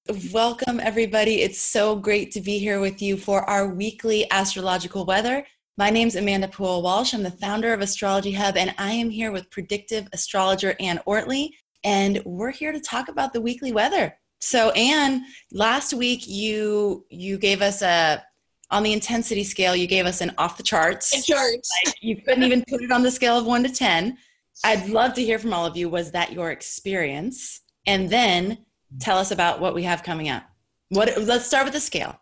Welcome, everybody. It's so great to be here with you for our weekly astrological weather. My name's Amanda Poole Walsh. I'm the founder of Astrology Hub, and I am here with predictive astrologer Anne Ortley, and we're here to talk about the weekly weather. So, Anne, last week you gave us on the intensity scale, you gave us an off the charts. You couldn't even put it on the scale of 1 to 10. I'd love to hear from all of you. Was that your experience? And then tell us about what we have coming up. Let's start with the scale.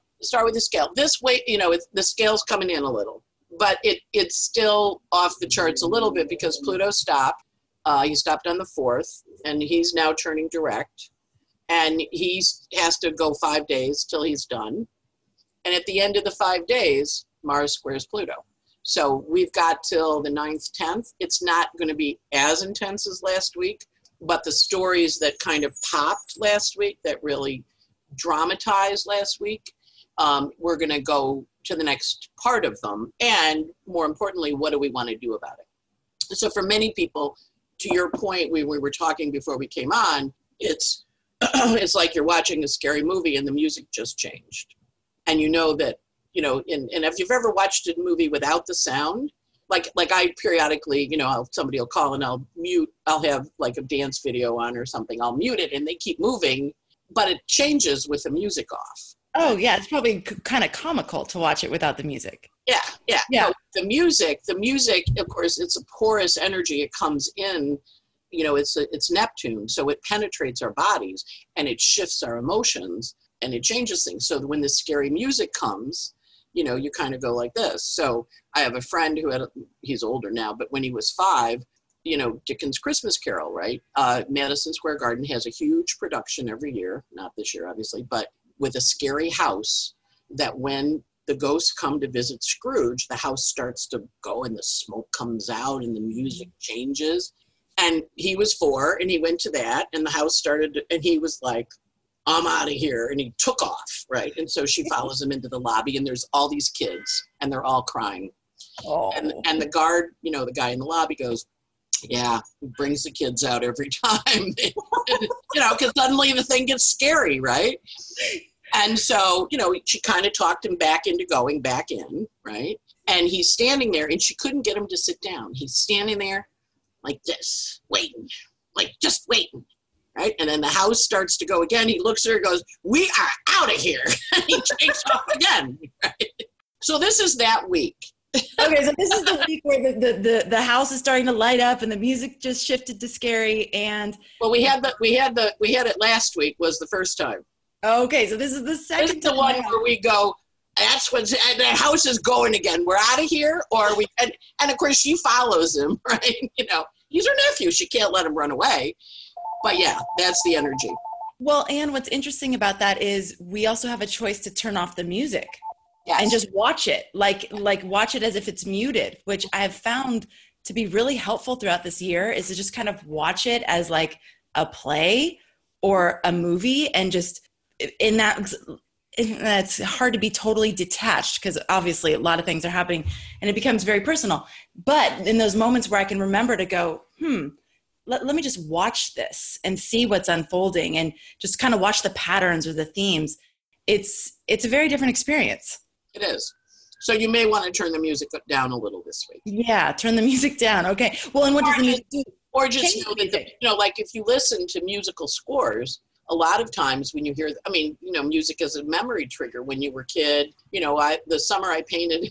This way, the scale's coming in a little, but it's still off the charts a little bit because Pluto stopped. He stopped on the 4th, and he's now turning direct. And he has to go 5 days till he's done. And at the end of the 5 days, Mars squares Pluto. So we've got till the 9th, 10th. It's not going to be as intense as last week, but the stories that kind of popped last week, that really dramatized last week, we're going to go to the next part of them. And more importantly, what do we want to do about it? So for many people, to your point, we were talking before we came on, it's like you're watching a scary movie and the music just changed. And you know that, and if you've ever watched a movie without the sound, like I periodically, somebody will call and I'll have like a dance video on or something. I'll mute it and they keep moving, but it changes with the music off. Oh yeah. It's probably kind of comical to watch it without the music. Yeah. No, the music, of course, it's a porous energy. It comes in, it's Neptune. So it penetrates our bodies and it shifts our emotions and it changes things. So when the scary music comes, you kind of go like this. So I have a friend he's older now, but when he was 5, Dickens' Christmas Carol, right? Madison Square Garden has a huge production every year, not this year, obviously, but with a scary house that when the ghosts come to visit Scrooge, the house starts to go and the smoke comes out and the music changes. And he was 4 and he went to that and the house started, and he was like, I'm out of here. And he took off, right? And so she follows him into the lobby and there's all these kids and they're all crying. Oh. And the guard, the guy in the lobby goes, yeah, he brings the kids out every time, because suddenly the thing gets scary, right? And so, she kind of talked him back into going back in, right? And he's standing there and she couldn't get him to sit down. He's standing there like this, waiting, just waiting. Right. And then the house starts to go again. He looks at her and goes, we are out of here. And he takes off again. Right. So this is that week. Okay. So this is the week where the house is starting to light up and the music just shifted to scary. And well, we had it last week was the first time. Okay. So this is the second time. This is the one where we go, that's when the house is going again. We're out of here. Or we, and of course she follows him, right? He's her nephew. She can't let him run away. But yeah, that's the energy. Well, Anne, what's interesting about that is we also have a choice to turn off the music. Yes. And just watch it, like watch it as if it's muted, which I have found to be really helpful throughout this year, is to just kind of watch it as like a play or a movie. And just in that, it's hard to be totally detached because obviously a lot of things are happening and it becomes very personal. But in those moments where I can remember to go, let me just watch this and see what's unfolding and just kind of watch the patterns or the themes. It's a very different experience. It is. So you may want to turn the music down a little this week. Yeah, turn the music down. Okay. Well, and what does the music do? Or just know that, like if you listen to musical scores, a lot of times when you hear, music is a memory trigger. When you were a kid, the summer I painted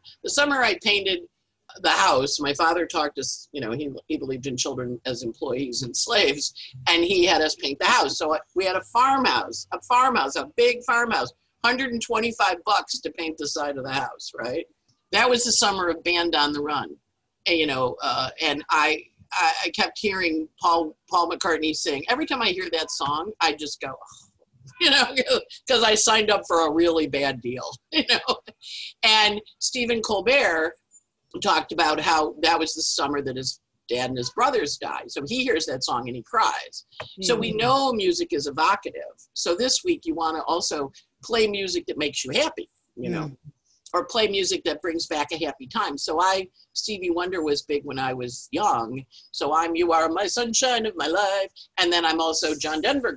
the house, my father taught us, he believed in children as employees and slaves, and he had us paint the house. So we had a big farmhouse, $125 to paint the side of the house, right? That was the summer of Band on the Run. And I kept hearing Paul McCartney sing. Every time I hear that song, I just go, because I signed up for a really bad deal, And Stephen Colbert talked about how that was the summer that his dad and his brothers died. So he hears that song and he cries. Mm-hmm. So we know music is evocative. So this week you want to also play music that makes you happy, or play music that brings back a happy time. So Stevie Wonder was big when I was young. So You Are My Sunshine of My Life. And then I'm also John Denver Girl.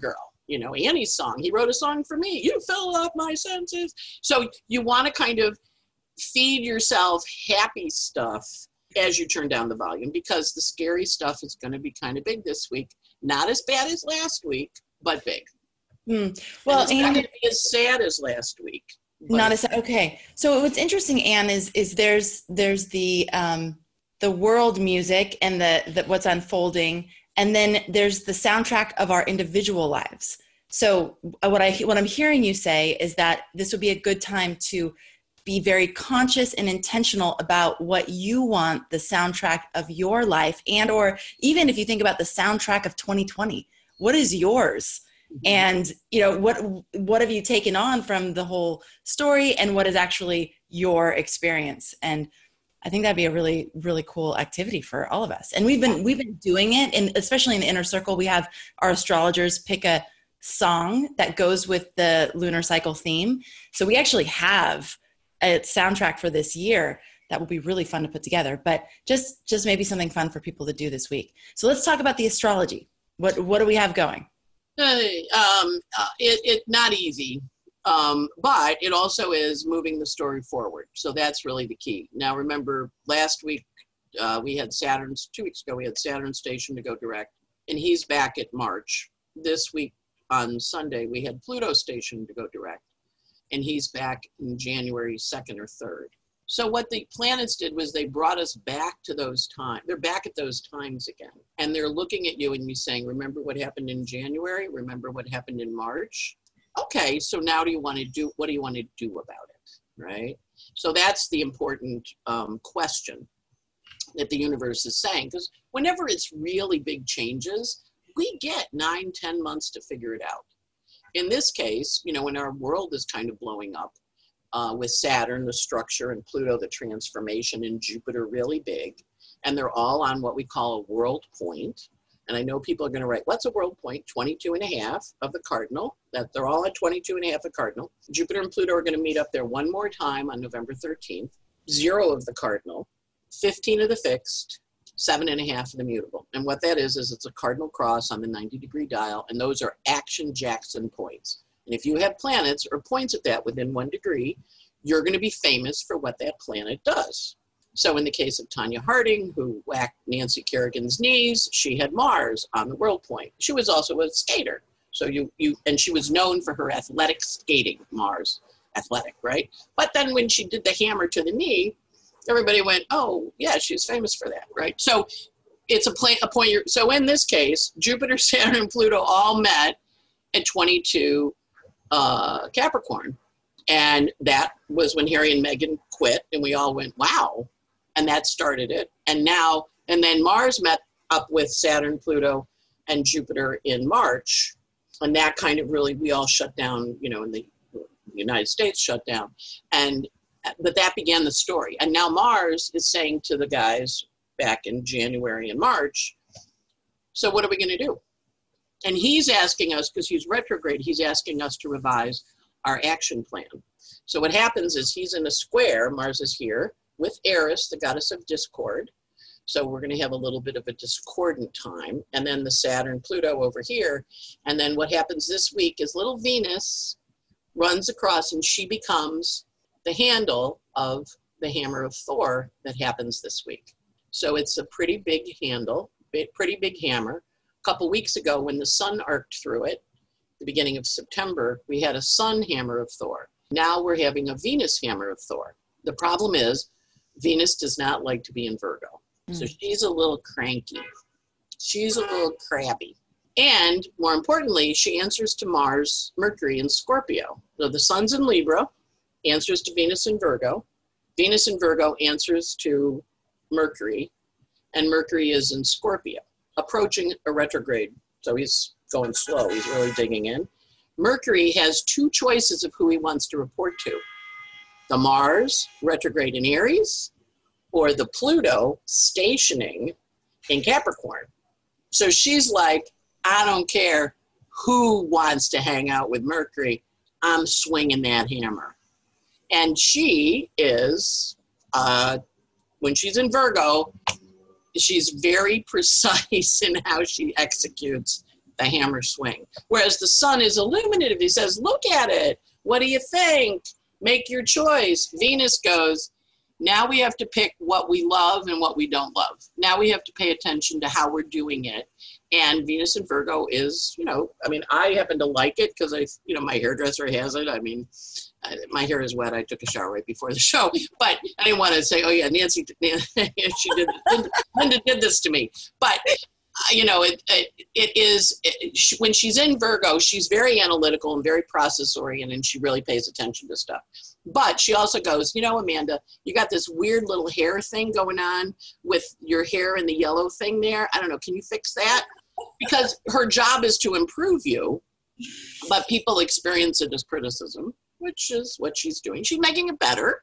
Annie's song. He wrote a song for me. You fill up my senses. So you want to kind of feed yourself happy stuff as you turn down the volume, because the scary stuff is going to be kind of big this week. Not as bad as last week, but big. Well, it's not going to be as sad as last week. Not as okay. So what's interesting, Anne, is there's the world music and the what's unfolding, and then there's the soundtrack of our individual lives. So what I'm hearing you say is that this would be a good time to be very conscious and intentional about what you want the soundtrack of your life, and or even if you think about the soundtrack of 2020, what is yours? And what have you taken on from the whole story, and what is actually your experience? And I think that'd be a really, really cool activity for all of us. And we've been doing it, and especially in the inner circle, we have our astrologers pick a song that goes with the lunar cycle theme. So we actually have a soundtrack for this year that will be really fun to put together, but just maybe something fun for people to do this week. So let's talk about the astrology. What do we have going? It's not easy, but it also is moving the story forward. So that's really the key. Now, remember, last week we had 2 weeks ago, we had Saturn station to go direct, and he's back at March. This week on Sunday, we had Pluto station to go direct, and he's back in January 2nd or 3rd. So what the planets did was they brought us back to those times. They're back at those times again. And they're looking at you and you saying, remember what happened in January? Remember what happened in March? Okay, so now what do you want to do about it, right? So that's the important question that the universe is saying. Because whenever it's really big changes, we get 9-10 months to figure it out. In this case, when our world is kind of blowing up, with Saturn, the structure, and Pluto, the transformation, and Jupiter really big. And they're all on what we call a world point. And I know people are going to write, what's a world point? 22.5 of the cardinal. That they're all at 22.5 of cardinal. Jupiter and Pluto are going to meet up there one more time on November 13th. 0 of the cardinal, 15 of the fixed, 7.5 of the mutable. And what that is it's a cardinal cross on the 90-degree dial. And those are action Jackson points. And if you have planets or points at that within 1 degree, you're going to be famous for what that planet does. So in the case of Tanya Harding, who whacked Nancy Kerrigan's knees, she had Mars on the world point. She was also a skater. So and she was known for her athletic skating, Mars, athletic, right? But then when she did the hammer to the knee, everybody went, oh, yeah, she's famous for that, right? So it's a point. So in this case, Jupiter, Saturn, and Pluto all met at 22 Capricorn. And that was when Harry and Meghan quit, and we all went, wow. And that started it. And then Mars met up with Saturn, Pluto, and Jupiter in March. And that kind of really, we all shut down, in the United States shut down. But that began the story. And now Mars is saying to the guys back in January and March, so what are we going to do? And he's asking us, because he's retrograde, he's asking us to revise our action plan. So what happens is he's in a square, Mars is here, with Eris, the goddess of discord. So we're going to have a little bit of a discordant time. And then the Saturn, Pluto over here. And then what happens this week is little Venus runs across, and she becomes the handle of the hammer of Thor that happens this week. So it's a pretty big handle, pretty big hammer. A couple weeks ago, when the sun arced through it, the beginning of September, we had a sun hammer of Thor. Now we're having a Venus hammer of Thor. The problem is Venus does not like to be in Virgo. So she's a little cranky. She's a little crabby. And more importantly, she answers to Mars, Mercury in Scorpio. So the sun's in Libra, answers to Venus in Virgo. Venus in Virgo answers to Mercury, and Mercury is in Scorpio, approaching a retrograde. So he's going slow. He's really digging in. Mercury has 2 choices of who he wants to report to. The Mars retrograde in Aries, or the Pluto stationing in Capricorn. So she's like, I don't care who wants to hang out with Mercury. I'm swinging that hammer. And she is, when she's in Virgo, she's very precise in how she executes the hammer swing. Whereas the sun is illuminative. He says, look at it. What do you think? Make your choice. Venus goes, now we have to pick what we love and what we don't love. Now we have to pay attention to how we're doing it. And Venus in Virgo is, I happen to like it because my hairdresser has it. My hair is wet. I took a shower right before the show, but I didn't want to say, oh yeah, Nancy, she did, Linda did this to me. But when she's in Virgo, she's very analytical and very process oriented, and she really pays attention to stuff. But she also goes, Amanda, you got this weird little hair thing going on with your hair and the yellow thing there. I don't know. Can you fix that? Because her job is to improve you, but people experience it as criticism, which is what she's doing. She's making it better.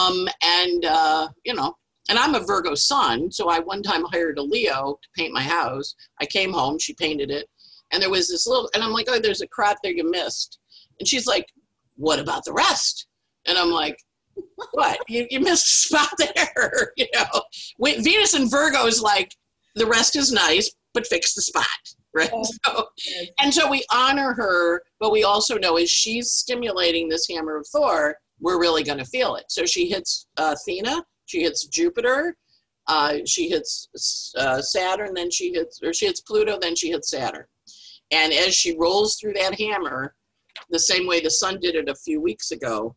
And I'm a Virgo sun, so I one time hired a Leo to paint my house. I came home, she painted it, and there was this little, and I'm like, oh, there's a crop there you missed. And she's like, what about the rest? And I'm like, what? You missed a spot there, Venus in Virgo is like, the rest is nice, but fix the spot, right? So we honor her, but we also know as she's stimulating this hammer of Thor, we're really going to feel it. So she hits Athena, she hits Jupiter, she hits Saturn, then she hits Pluto, then she hits Saturn. And as she rolls through that hammer, the same way the sun did it a few weeks ago,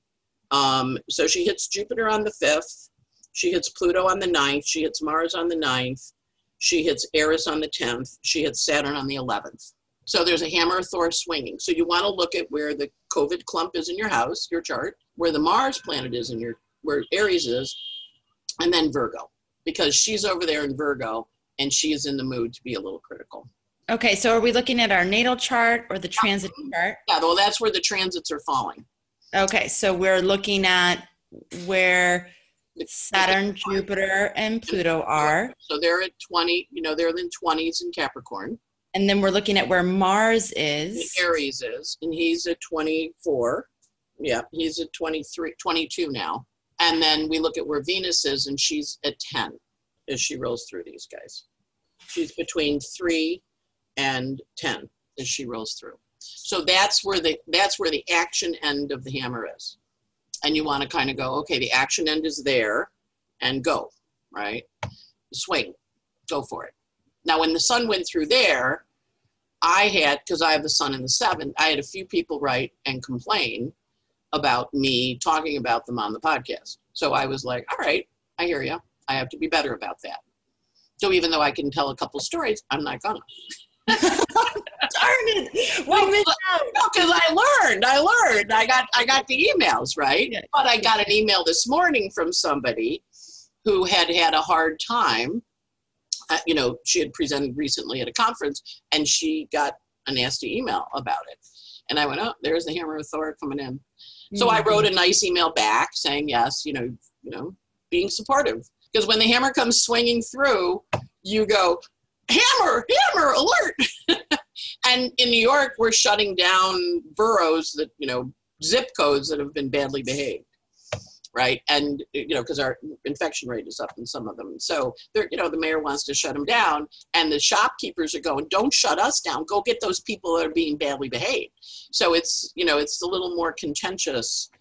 so she hits Jupiter on the 5th, she hits Pluto on the 9th, she hits Mars on the 9th, she hits Eris on the 10th, she hits Saturn on the 11th. So there's a hammer of Thor swinging. So you want to look at where the COVID clump is in your house, your chart, where the Mars planet is where Aries is, and then Virgo, because she's over there in Virgo and she is in the mood to be a little critical. Okay, so are we looking at our natal chart or the transit chart? Yeah, well, that's where the transits are falling. Okay, so we're looking at where Saturn, Jupiter, and Pluto are. So they're at 20, they're in 20s in Capricorn. And then we're looking at where Mars is. And Aries is, and he's at 24. Yeah, he's at 23, 22 now. And then we look at where Venus is, and she's at 10 as she rolls through these guys. She's between 3 and 10 as she rolls through. So that's where the action end of the hammer is. And you want to kind of go, okay, the action end is there, and go, right? Swing, go for it. Now, when the sun went through there, because I have the sun in the 7th, I had a few people write and complain about me talking about them on the podcast. So I was like, all right, I hear you. I have to be better about that. So even though I can tell a couple stories, I'm not gonna. Darn it. We missed out. No, because I learned. I got the emails, right? Yeah. But I got an email this morning from somebody who had a hard time. She had presented recently at a conference, and she got a nasty email about it. And I went, oh, there's the hammer of Thor coming in. So I wrote a nice email back saying, yes, being supportive. Because when the hammer comes swinging through, you go, hammer, alert. And in New York, we're shutting down boroughs that, zip codes that have been badly behaved, right? And, because our infection rate is up in some of them. So, the mayor wants to shut them down, and the shopkeepers are going, don't shut us down. Go get those people that are being badly behaved. So it's, it's a little more contentious.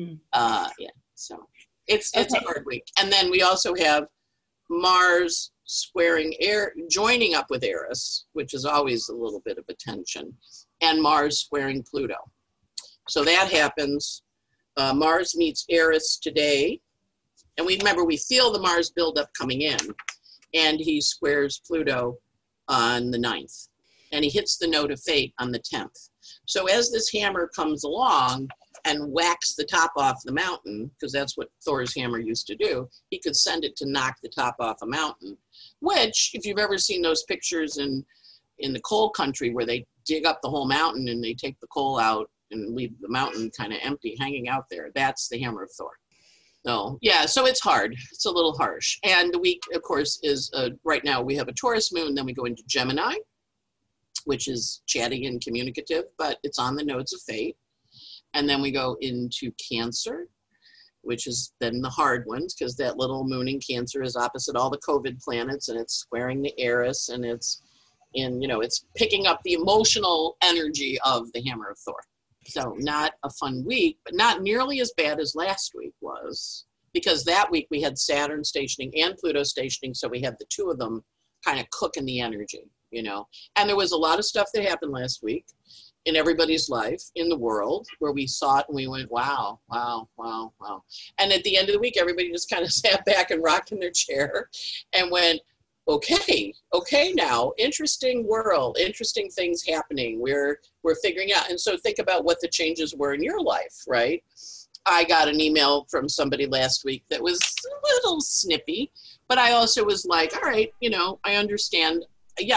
So it's a hard week. And then we also have Mars joining up with Eris, which is always a little bit of a tension, and Mars squaring Pluto. So that happens. Mars meets Eris today, and we feel the Mars buildup coming in, and he squares Pluto on the 9th, and he hits the node of fate on the 10th. So as this hammer comes along and whacks the top off the mountain, because that's what Thor's hammer used to do, he could send it to knock the top off a mountain, which, if you've ever seen those pictures in the coal country where they dig up the whole mountain and they take the coal out and leave the mountain kind of empty, hanging out there, that's the hammer of Thor. So, yeah, so it's hard. It's a little harsh. And the week, of course, is right now we have a Taurus moon, then we go into Gemini, which is chatty and communicative, but it's on the nodes of fate. And then we go into Cancer, which is then the hard ones, because that little moon in Cancer is opposite all the COVID planets, and it's squaring the Eris, and it's And, it's picking up the emotional energy of the Hammer of Thor. So not a fun week, but not nearly as bad as last week was, because that week we had Saturn stationing and Pluto stationing. So we had the two of them kind of cooking the energy, and there was a lot of stuff that happened last week in everybody's life in the world where we saw it and we went, wow, wow, wow, wow. And at the end of the week, everybody just kind of sat back and rocked in their chair and went, okay, now, interesting world, interesting things happening. We're figuring out. And so think about what the changes were in your life, right? I got an email from somebody last week that was a little snippy, but I also was like, all right, I understand. Yeah,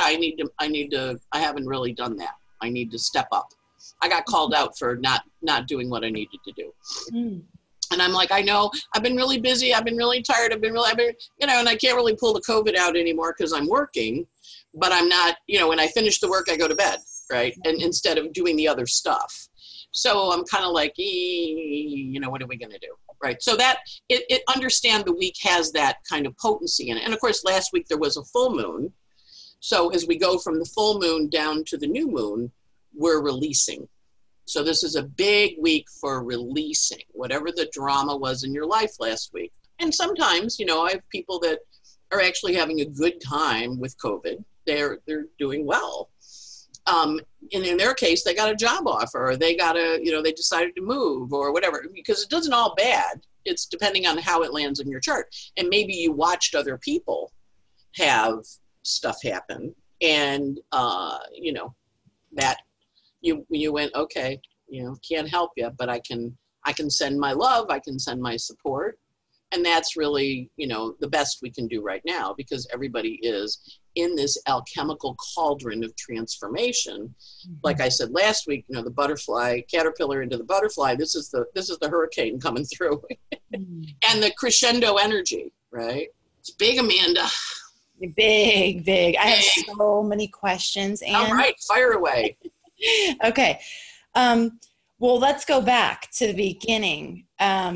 I haven't really done that. I need to step up. I got called out for not doing what I needed to do. Mm. And I'm like, I know I've been really busy. I've been really tired. I've been, and I can't really pull the COVID out anymore because I'm working, but I'm not, when I finish the work, I go to bed, right? And instead of doing the other stuff. So I'm kind of like, what are we going to do? Right. So that it understand the week has that kind of potency in it. And of course, last week there was a full moon. So as we go from the full moon down to the new moon, we're releasing. So this is a big week for releasing whatever the drama was in your life last week. And sometimes, I have people that are actually having a good time with COVID. They're doing well. And in their case, they got a job offer, or they got they decided to move or whatever, because it doesn't all bad. It's depending on how it lands in your chart. And maybe you watched other people have stuff happen and, that you went, okay, can't help you, but I can send my love. I can send my support. And that's really, the best we can do right now, because everybody is in this alchemical cauldron of transformation. Mm-hmm. Like I said last week, the butterfly, caterpillar into the butterfly, this is the hurricane coming through. Mm-hmm. And the crescendo energy, right? It's big, Amanda. Big. I have so many questions. Anne. All right, fire away. Okay. Well, let's go back to the beginning.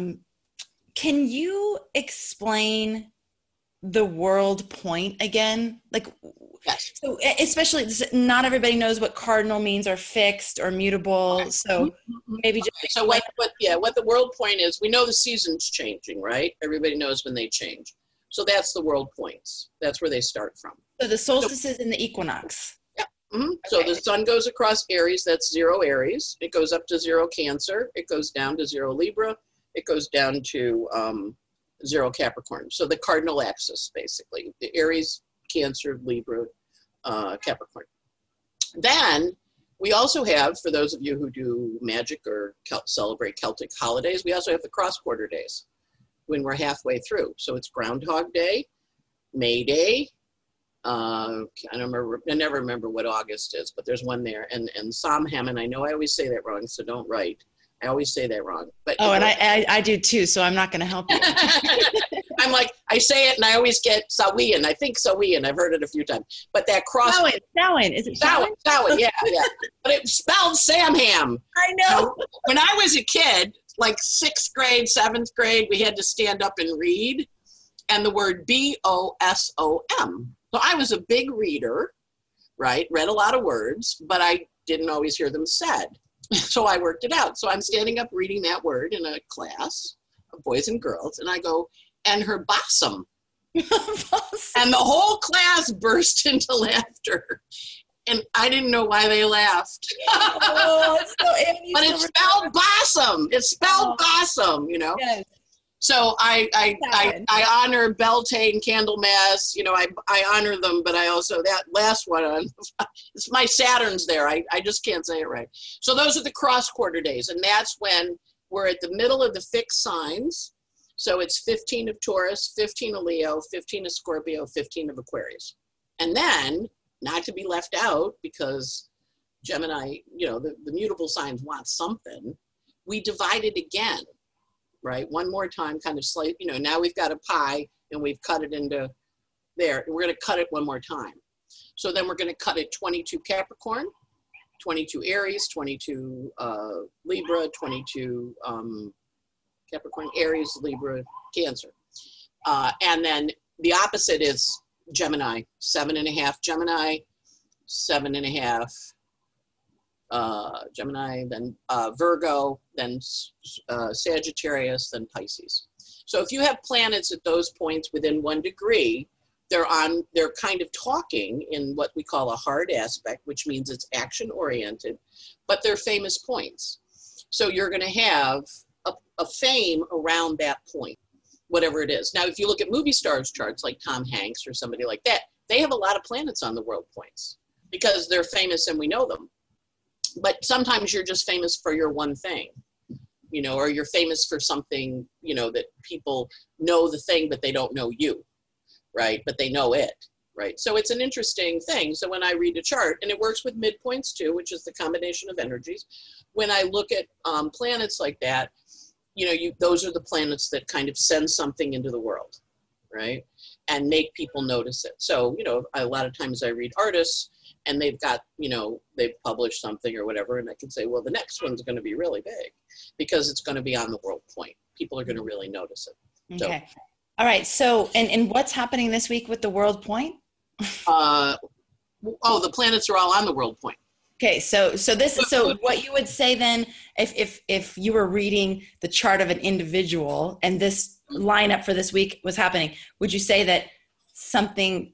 Can you explain the world point again? Yes. So especially, not everybody knows what cardinal means, or fixed or mutable. Okay. So maybe just so what the world point is. We know the season's changing, right? Everybody knows when they change. So that's the world points. That's where they start from. So the solstices and the equinox. Yeah. Mm-hmm. Okay. So the sun goes across Aries. That's 0 Aries. It goes up to 0 Cancer. It goes down to 0 Libra. It goes down to 0 Capricorn. So the cardinal axis, basically, the Aries, Cancer, Libra, Capricorn. Then we also have, for those of you who do magic or celebrate Celtic holidays, we also have the cross quarter days when we're halfway through. So it's Groundhog Day, May Day. I never remember what August is, but there's one there. And Samhain, I know I always say that wrong, so don't write. I always say that wrong. But and I do too, so I'm not going to help you. I'm like, I say it and I always get Samhain. I think Samhain. I've heard it a few times. But that cross... Samhain. Is it Samhain? Samhain, yeah. But it spelled Samham. I know. When I was a kid, like 6th grade, 7th grade, we had to stand up and read. And the word BOSOM. So I was a big reader, right? Read a lot of words, but I didn't always hear them said. So I worked it out. So I'm standing up reading that word in a class of boys and girls, and I go, and her bosom. And the whole class burst into laughter. And I didn't know why they laughed. But it's spelled bosom. It's spelled bosom, Yes. So I honor Beltane, Candlemas, I honor them, but I also, that last one, it's my Saturn's there. I just can't say it right. So those are the cross quarter days. And that's when we're at the middle of the fixed signs. So it's 15 of Taurus, 15 of Leo, 15 of Scorpio, 15 of Aquarius. And then, not to be left out, because Gemini, the mutable signs want something, we divide it again. Right, one more time, kind of slight. Now we've got a pie and we've cut it into there. We're going to cut it one more time. So then we're going to cut it 22 Capricorn, 22 Aries, 22 Libra, 22 Capricorn, Aries, Libra, Cancer. And then the opposite is Gemini, 7.5 Gemini, 7.5, Gemini, then Virgo, then Sagittarius, then Pisces. So if you have planets at those points within 1 degree, they're kind of talking in what we call a hard aspect, which means it's action oriented, but they're famous points. So you're going to have a fame around that point, whatever it is. Now, if you look at movie stars charts like Tom Hanks or somebody like that, they have a lot of planets on the world points because they're famous and we know them. But sometimes you're just famous for your one thing, you know, or you're famous for something, you know, that people know the thing, but they don't know you, right? But they know it, right? So it's an interesting thing. So when I read a chart, and it works with midpoints too, which is the combination of energies, when I look at planets like that, you know, those are the planets that kind of send something into the world, right? And make people notice it. So, you know, a lot of times I read artists and they've got, you know, they've published something or whatever, and I can say, well, the next one's going to be really big because it's going to be on the world point. People are going to really notice it. Okay. So, all right. So, and what's happening this week with the world point? The planets are all on the world point. Okay. So what you would say then, if you were reading the chart of an individual and this lineup for this week was happening, would you say that something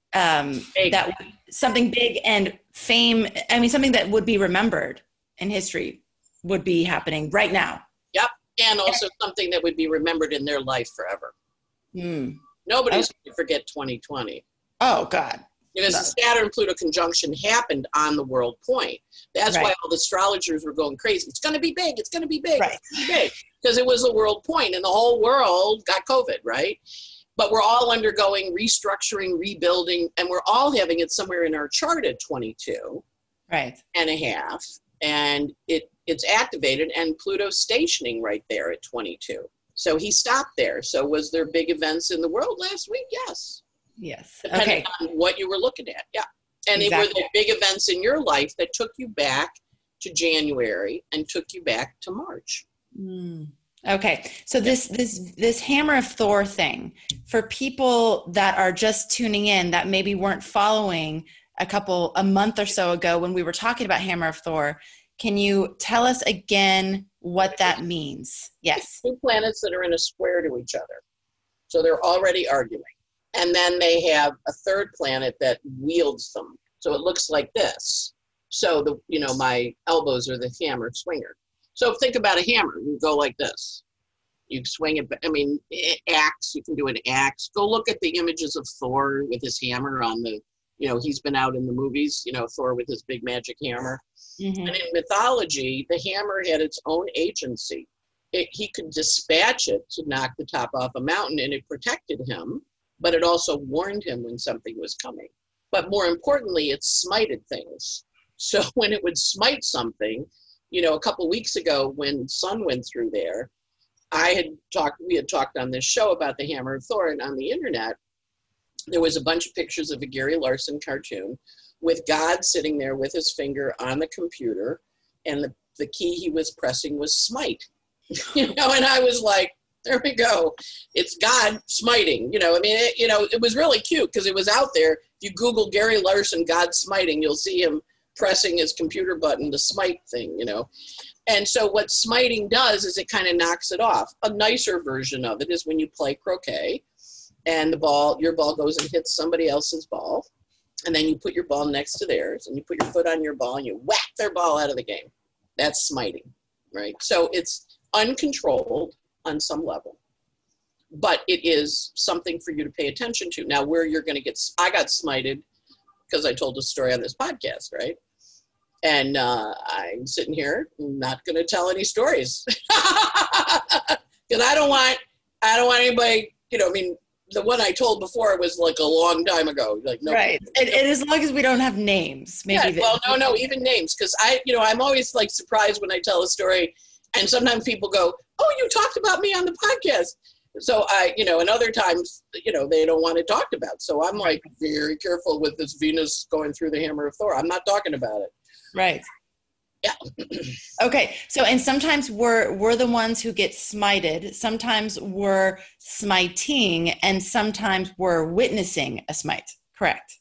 something big and fame, I mean, something that would be remembered in history would be happening right now? Yep. And also something that would be remembered in their life forever. Nobody's going to forget 2020. Oh, God. Because the Saturn-Pluto conjunction happened on the world point. That's why all the astrologers were going crazy. It's going to be big. It's going to be big. Right. It's going to be big. Because it was a world point and the whole world got COVID, right? But we're all undergoing restructuring, rebuilding, and we're all having it somewhere in our chart at 22 and a half. And it's activated, and Pluto's stationing right there at 22. So he stopped there. So was there big events in the world last week? Yes. Yes. Depending on what you were looking at. Yeah. And were there big events in your life that took you back to January and took you back to March? Okay. So this Hammer of Thor thing, for people that are just tuning in that maybe weren't following a month or so ago when we were talking about Hammer of Thor, can you tell us again what that means? Yes. Two planets that are in a square to each other. So they're already arguing. And then they have a third planet that wields them. So it looks like this. So my elbows are the hammer swinger. So think about a hammer. You go like this. You swing it. I mean, axe. You can do an axe. Go look at the images of Thor with his hammer on the. He's been out in the movies. Thor with his big magic hammer. Mm-hmm. And in mythology, the hammer had its own agency. He could dispatch it to knock the top off a mountain, and it protected him. But it also warned him when something was coming. But more importantly, it smited things. So when it would smite something, a couple weeks ago when Sun went through there, we had talked on this show about the Hammer of Thor, and on the internet, there was a bunch of pictures of a Gary Larson cartoon with God sitting there with his finger on the computer, and the key he was pressing was smite. And I was like, there we go. It's God smiting. It was really cute because it was out there. If you Google Gary Larson, God smiting, you'll see him pressing his computer button to smite thing, And so what smiting does is it kind of knocks it off. A nicer version of it is when you play croquet and your ball goes and hits somebody else's ball. And then you put your ball next to theirs and you put your foot on your ball and you whack their ball out of the game. That's smiting, right? So it's uncontrolled on some level, but it is something for you to pay attention to. Now, where you're going to I got smited because I told a story on this podcast, right? And I'm sitting here, not going to tell any stories because I don't want anybody, the one I told before was like a long time ago. Like, no, right. And as long as we don't have names, maybe. Yeah, no, even names. Because I'm always like surprised when I tell a story and sometimes people go, oh, you talked about me on the podcast. So and other times, they don't want it talked about. So I'm like very careful with this Venus going through the Hammer of Thor. I'm not talking about it. Right. Yeah. Okay. So, and sometimes we're the ones who get smited. Sometimes we're smiting, and sometimes we're witnessing a smite. Correct.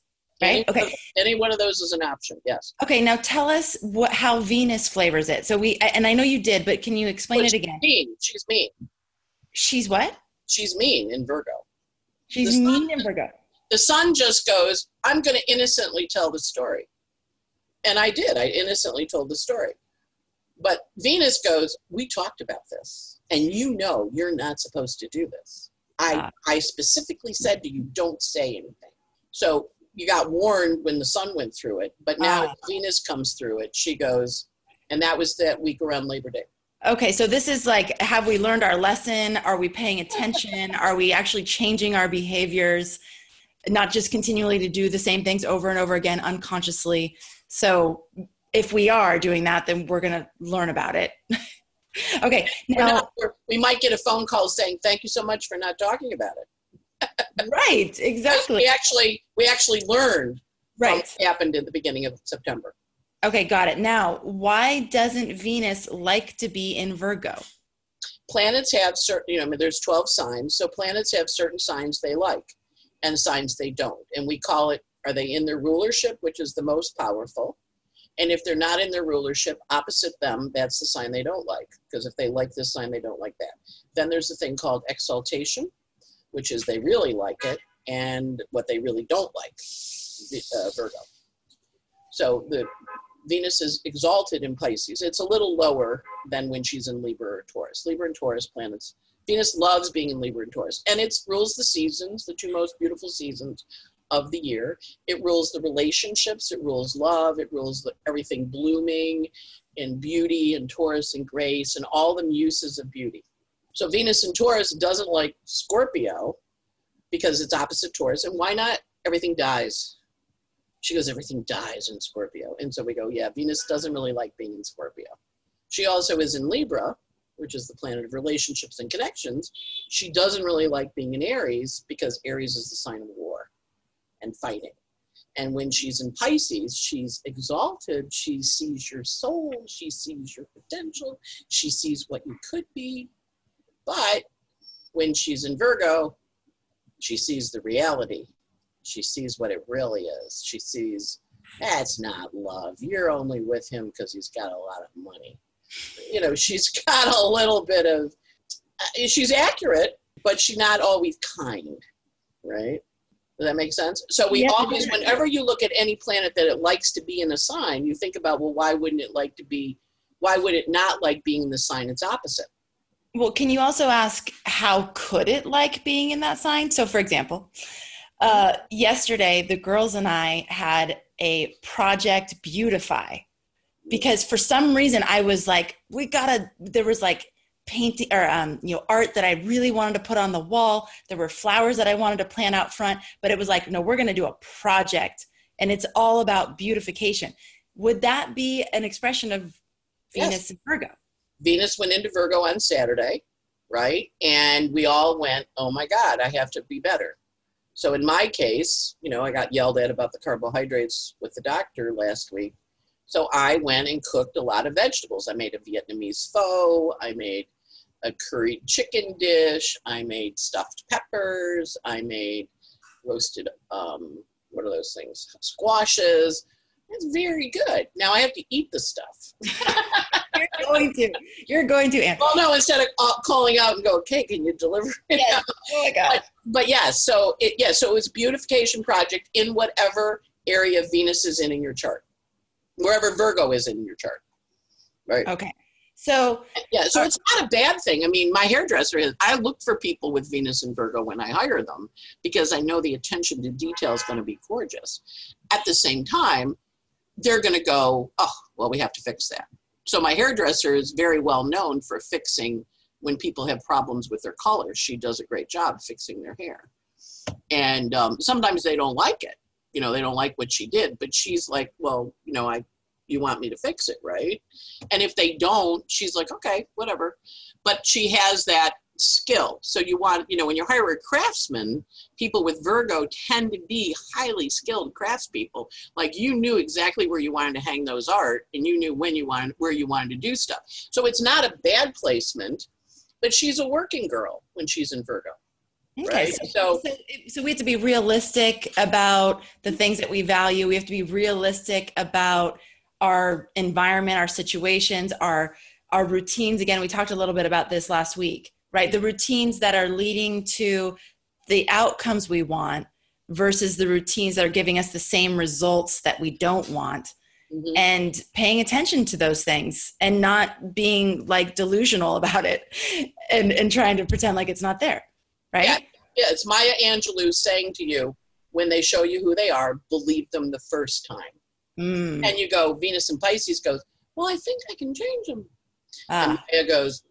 right? Okay. Any one of those is an option. Yes. Okay. Now tell us how Venus flavors it. So and I know you did, but can you explain it again? She's mean. She's what? She's mean in Virgo. She's mean in Virgo. The sun just goes, I'm going to innocently tell the story. And I did. I innocently told the story. But Venus goes, we talked about this. And you're not supposed to do this. I specifically said to you, don't say anything. So you got warned when the sun went through it. But now if Venus comes through it, she goes, and that was that week around Labor Day. Okay, so this is like, have we learned our lesson? Are we paying attention? Are we actually changing our behaviors? Not just continually to do the same things over and over again unconsciously. So if we are doing that, then we're going to learn about it. Okay. Now, we might get a phone call saying, thank you so much for not talking about it. Right, exactly. We actually learned what happened at the beginning of September. Okay, got it. Now, why doesn't Venus like to be in Virgo? Planets have certain, there's 12 signs. So planets have certain signs they like and signs they don't. And we call it, are they in their rulership, which is the most powerful? And if they're not in their rulership, opposite them, that's the sign they don't like. Because if they like this sign, they don't like that. Then there's a thing called exaltation, which is they really like it, and what they really don't like, Virgo. So the Venus is exalted in Pisces. It's a little lower than when she's in Libra or Taurus. Libra and Taurus planets. Venus loves being in Libra and Taurus. And it rules the seasons, the two most beautiful seasons of the year. It rules the relationships. It rules love. It rules everything blooming and beauty and Taurus and grace and all the muses of beauty. So Venus in Taurus doesn't like Scorpio because it's opposite Taurus. And why not? Everything dies. She goes, everything dies in Scorpio. And so we go, yeah, Venus doesn't really like being in Scorpio. She also is in Libra, which is the planet of relationships and connections. She doesn't really like being in Aries because Aries is the sign of war and fighting. And when she's in Pisces, she's exalted. She sees your soul. She sees your potential. She sees what you could be. But when she's in Virgo, she sees the reality. She sees what it really is. She sees, that's not love. You're only with him because he's got a lot of money. She's got a little bit of, she's accurate, but she's not always kind, right? Does that make sense? So we always, whenever you look at any planet that it likes to be in a sign, you think about, well, why would it not like being in the sign it's opposite? Well, can you also ask, how could it like being in that sign? So for example, yesterday, the girls and I had a project beautify because for some reason I was like, there was like painting or, art that I really wanted to put on the wall. There were flowers that I wanted to plant out front, but it was like, no, we're going to do a project and it's all about beautification. Would that be an expression of Venus and Virgo? Venus went into Virgo on Saturday, right? And we all went, oh my God, I have to be better. So in my case, I got yelled at about the carbohydrates with the doctor last week. So I went and cooked a lot of vegetables. I made a Vietnamese pho. I made a curried chicken dish. I made stuffed peppers. I made roasted, what are those things? Squashes. It's very good. Now I have to eat the stuff. You're going to. Anne. Well, no, instead of calling out and go, okay, can you deliver it? Yeah. Oh my God. But yes, so it was a beautification project in whatever area Venus is in your chart, wherever Virgo is in your chart, right? Okay. So it's not a bad thing. I mean, my hairdresser I look for people with Venus and Virgo when I hire them because I know the attention to detail is going to be gorgeous. At the same time, they're going to go, oh, well, we have to fix that. So my hairdresser is very well known for fixing when people have problems with their colors. She does a great job fixing their hair. And sometimes they don't like it. They don't like what she did. But she's like, well, you want me to fix it, right? And if they don't, she's like, okay, whatever. But she has that skill. So you want, when you hire a craftsman, people with Virgo tend to be highly skilled craftspeople. Like you knew exactly where you wanted to hang those art and you knew where you wanted to do stuff. So it's not a bad placement, but she's a working girl when she's in Virgo. Okay, right? so we have to be realistic about the things that we value. We have to be realistic about our environment, our situations, our routines. Again, we talked a little bit about this last week, right? The routines that are leading to the outcomes we want versus the routines that are giving us the same results that we don't want. Mm-hmm. And paying attention to those things and not being like delusional about it and trying to pretend like it's not there. Right? Yeah, it's Maya Angelou saying to you, when they show you who they are, believe them the first time. And you go, Venus and Pisces goes, well, I think I can change them. And Maya goes,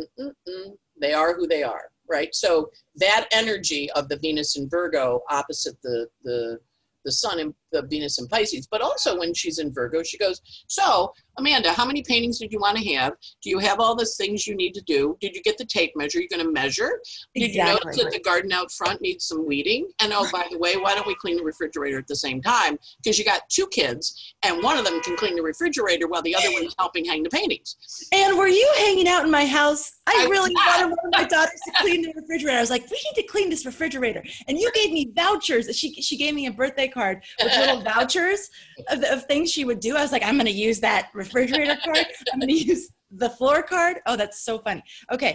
they are who they are, right? So that energy of the Venus in Virgo opposite the sun in the Venus in Pisces, but also when she's in Virgo, she goes, so Amanda, how many paintings did you want to have? Do you have all the things you need to do? Did you get the tape measure? You're going to measure? Did you notice that the garden out front needs some weeding? And oh, by the way, why don't we clean the refrigerator at the same time? Because you got 2 kids and one of them can clean the refrigerator while the other one's helping hang the paintings. And were you hanging out in my house? I really wanted one of my daughters to clean the refrigerator. I was like, we need to clean this refrigerator. And you gave me vouchers. She gave me a birthday card with little vouchers of things she would do. I was like, I'm going to use that refrigerator card. I'm going to use the floor card. Oh, that's so funny. Okay.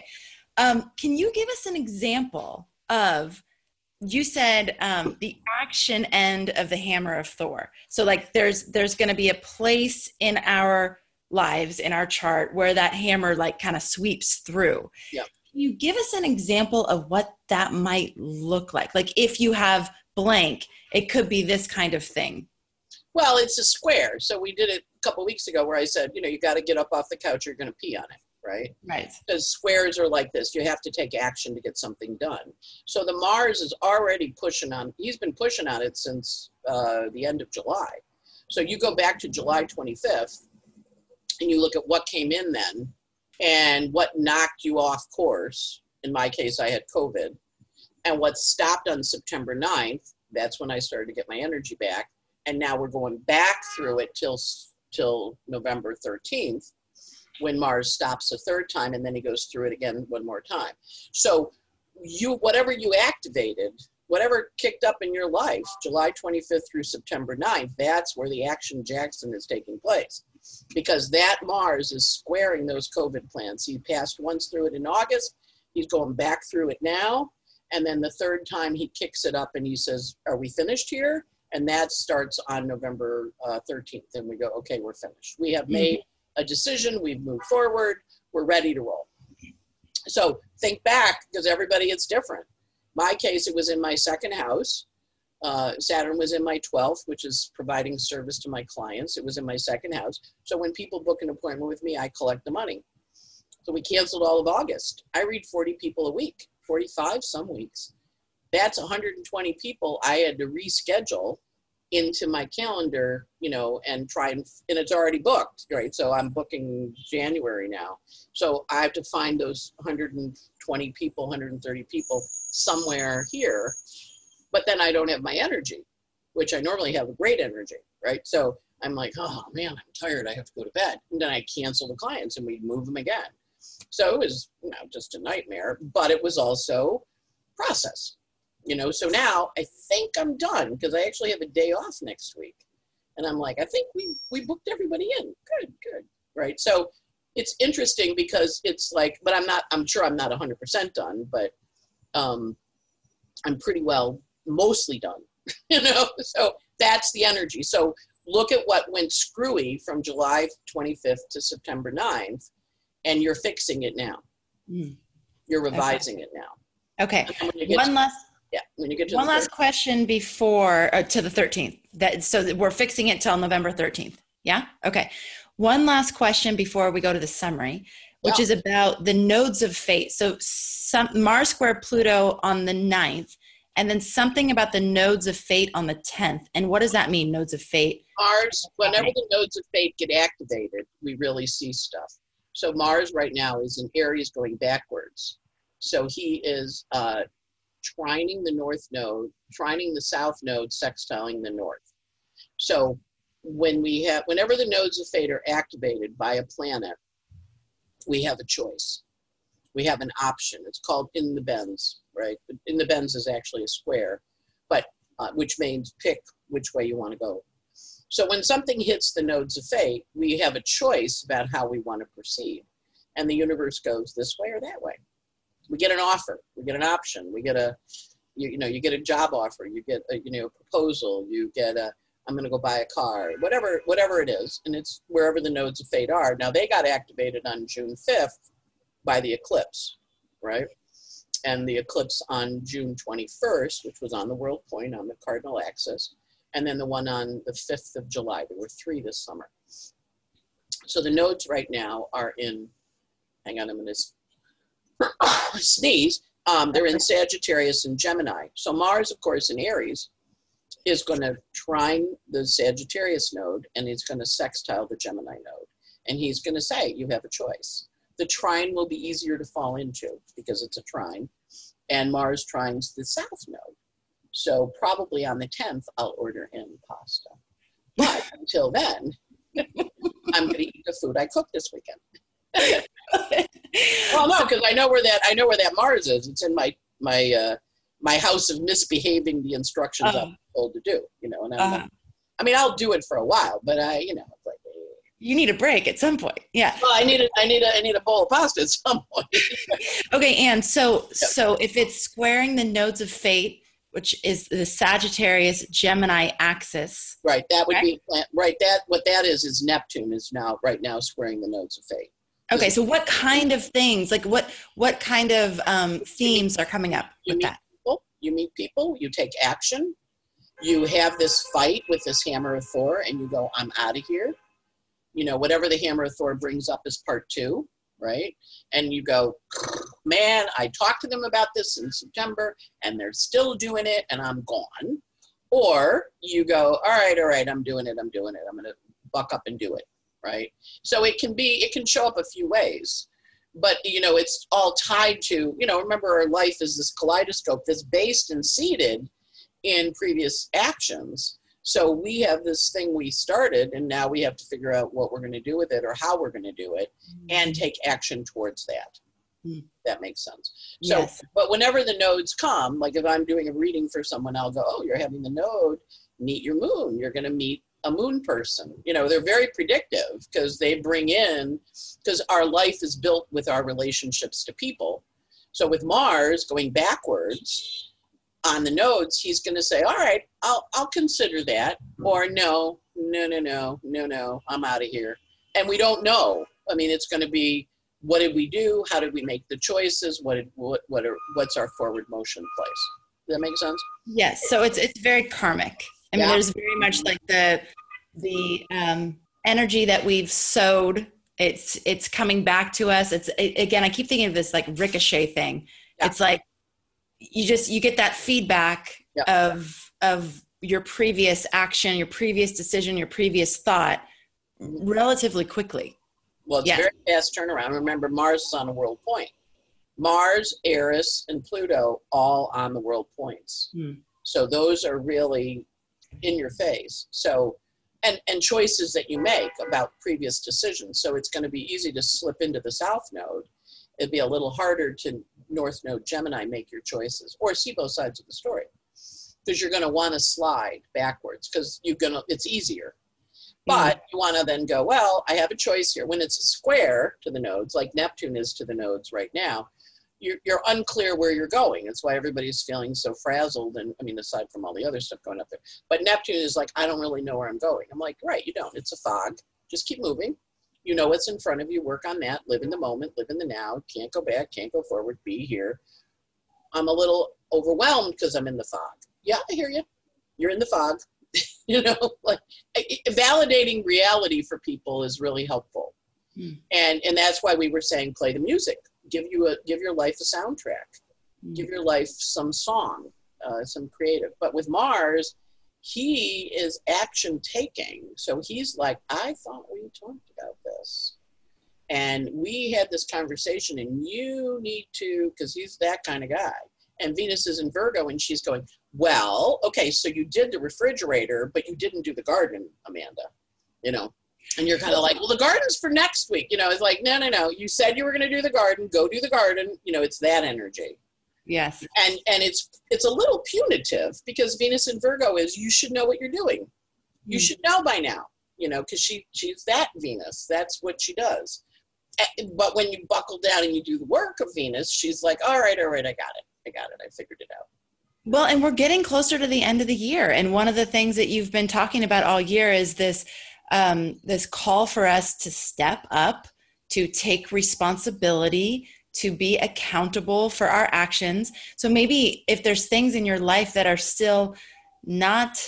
Can you give us an example of, you said the action end of the hammer of Thor. So like there's going to be a place in our lives, in our chart, where that hammer like kind of sweeps through. Yeah. Can you give us an example of what that might look like? Like if you have blank, it could be this kind of thing. Well, it's a square. So we did it a couple of weeks ago where I said, you got to get up off the couch or you're going to pee on it, right? Right. Because squares are like this. You have to take action to get something done. So the Mars is already pushing on, he's been pushing on it since the end of July. So you go back to July 25th and you look at what came in then and what knocked you off course. In my case, I had COVID. And what stopped on September 9th, that's when I started to get my energy back. And now we're going back through it till November 13th, when Mars stops a third time, and then he goes through it again one more time. So whatever you activated, whatever kicked up in your life, July 25th through September 9th, that's where the action Jackson is taking place. Because that Mars is squaring those COVID plans. He passed once through it in August. He's going back through it now. And then the third time he kicks it up and he says, are we finished here? And that starts on November 13th. And we go, okay, we're finished. We have made a decision. We've moved forward. We're ready to roll. So think back, because everybody is different. My case, it was in my second house. Saturn was in my 12th, which is providing service to my clients. It was in my second house. So when people book an appointment with me, I collect the money. So we canceled all of August. I read 40 people a week, 45 some weeks. That's 120 people I had to reschedule into my calendar, and try and it's already booked, right? So I'm booking January now. So I have to find those 120 people, 130 people somewhere here, but then I don't have my energy, which I normally have a great energy, right? So I'm like, oh man, I'm tired. I have to go to bed. And then I cancel the clients and we move them again. So it was just a nightmare, but it was also process. So now I think I'm done because I actually have a day off next week. And I'm like, I think we booked everybody in. Good. Right. So it's interesting because it's like, but I'm sure I'm not 100% done, but I'm pretty well mostly done, so that's the energy. So look at what went screwy from July 25th to September 9th, and you're fixing it now. You're revising it now. Okay. When you get to one last question before to the 13th. So we're fixing it till November 13th. Yeah. Okay. One last question before we go to the summary, which is about the nodes of fate. So Mars square Pluto on the 9th, and then something about the nodes of fate on the 10th. And what does that mean, nodes of fate? Mars, whenever the nodes of fate get activated, we really see stuff. So Mars right now is in Aries going backwards. So he is trining the north node, trining the south node, sextiling the north. So whenever the nodes of fate are activated by a planet, we have a choice. We have an option. It's called in the bends, right? In the bends is actually a square, but which means pick which way you want to go. So when something hits the nodes of fate, we have a choice about how we want to proceed. And the universe goes this way or that way. We get an offer, we get an option, we get you get a job offer, you get a proposal, you get I'm going to go buy a car, whatever it is. And it's wherever the nodes of fate are. Now they got activated on June 5th by the eclipse, right? And the eclipse on June 21st, which was on the world point on the cardinal axis, and then the one on the 5th of July. There were 3 this summer. So the nodes right now are in, hang on, I'm going to sneeze. They're in Sagittarius and Gemini. So Mars, of course, in Aries, is going to trine the Sagittarius node, and he's going to sextile the Gemini node. And he's going to say, you have a choice. The trine will be easier to fall into because it's a trine, and Mars trines the south node. So probably on the 10th, I'll order in pasta. But until then, I'm going to eat the food I cooked this weekend. Well, no, because I know where that Mars is. It's in my house of misbehaving the instructions I'm told to do. And I'll do it for a while, but it's like you need a break at some point. Yeah. Well, I need a bowl of pasta at some point. Okay, Anne. So if it's squaring the nodes of fate, which is the Sagittarius Gemini axis. Right. That would be right. What that is Neptune is right now squaring the nodes of fate. Okay. So what kind of things, like what kind of themes are coming up with that? You meet people, you take action, you have this fight with this hammer of Thor, and you go, I'm out of here. Whatever the hammer of Thor brings up is part 2. Right? And you go, man, I talked to them about this in September and they're still doing it and I'm gone. Or you go, all right, I'm doing it. I'm going to buck up and do it. Right? So it can show up a few ways, but it's all tied to, remember our life is this kaleidoscope that's based and seated in previous actions. So we have this thing we started, and now we have to figure out what we're going to do with it or how we're going to do it and take action towards that. That makes sense. So, yes. But whenever the nodes come, like if I'm doing a reading for someone, I'll go, oh, you're having the node, meet your moon. You're going to meet a moon person. They're very predictive because they bring in, because our life is built with our relationships to people. So with Mars going backwards, on the nodes, he's going to say, all right, I'll consider that. Or no, I'm out of here. And we don't know. I mean, it's going to be, what did we do? How did we make the choices? What's our forward motion place? Does that make sense? Yes. So it's very karmic. I mean, there's very much like the energy that we've sowed. It's coming back to us. Again, I keep thinking of this like ricochet thing. Yeah. It's like, you get that feedback of your previous action, your previous decision, your previous thought relatively quickly. Well, it's a very fast turnaround. Remember, Mars is on a world point. Mars, Eris, and Pluto all on the world points. So those are really in your face. So, and choices that you make about previous decisions. So it's going to be easy to slip into the South Node. It'd be a little harder to North Node Gemini make your choices or see both sides of the story, because you're going to want to slide backwards because it's easier. But you want to then go, well, I have a choice here. When it's a square to the nodes, like Neptune is to the nodes right now, you're unclear where you're going. That's why everybody's feeling so frazzled. And I mean, aside from all the other stuff going up there, but Neptune is like, I don't really know where I'm going. I'm like, right, you don't. It's a fog. Just keep moving. You know what's in front of you, work on that, live in the moment, live in the now, can't go back, can't go forward, be here. I'm a little overwhelmed because I'm in the fog. Yeah, I hear you. You're in the fog. Like validating reality for people is really helpful. And that's why we were saying play the music. Give your life a soundtrack. Give your life some song, some creative. But with Mars, he is action taking. So he's like, I thought we talked about this. And we had this conversation and you need to, because he's that kind of guy. And Venus is in Virgo and she's going, well, okay, so you did the refrigerator, but you didn't do the garden, Amanda, And you're kind of like, well, the garden's for next week. It's like, no. You said you were going to do the garden. Go do the garden. It's that energy. Yes. And it's a little punitive because Venus in Virgo is, you should know what you're doing. You should know by now, because she's that Venus. That's what she does. But when you buckle down and you do the work of Venus, she's like, all right, I got it. I figured it out. Well, and we're getting closer to the end of the year. And one of the things that you've been talking about all year is this call for us to step up, to take responsibility, to be accountable for our actions. So maybe if there's things in your life that are still not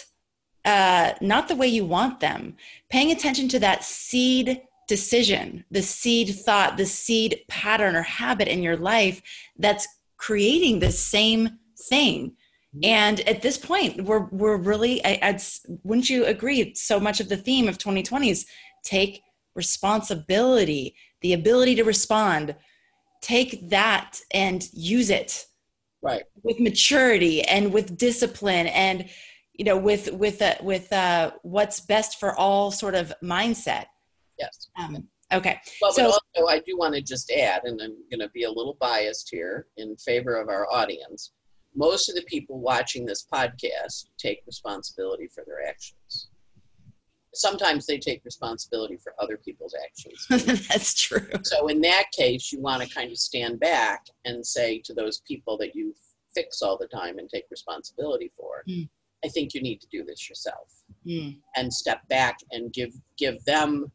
the way you want them, paying attention to that seed decision, the seed thought, the seed pattern or habit in your life that's creating the same thing. And at this point, we're really, wouldn't you agree? So much of the theme of 2020 is take responsibility, the ability to respond. Take that and use it, right, with maturity and with discipline and with what's best for all sort of mindset. Yes. Okay. Well, so, but also I do want to just add, and I'm going to be a little biased here in favor of our audience. Most of the people watching this podcast take responsibility for their actions. Sometimes they take responsibility for other people's actions. That's true. So in that case, you want to kind of stand back and say to those people that you fix all the time and take responsibility for, I think you need to do this yourself. And step back and give them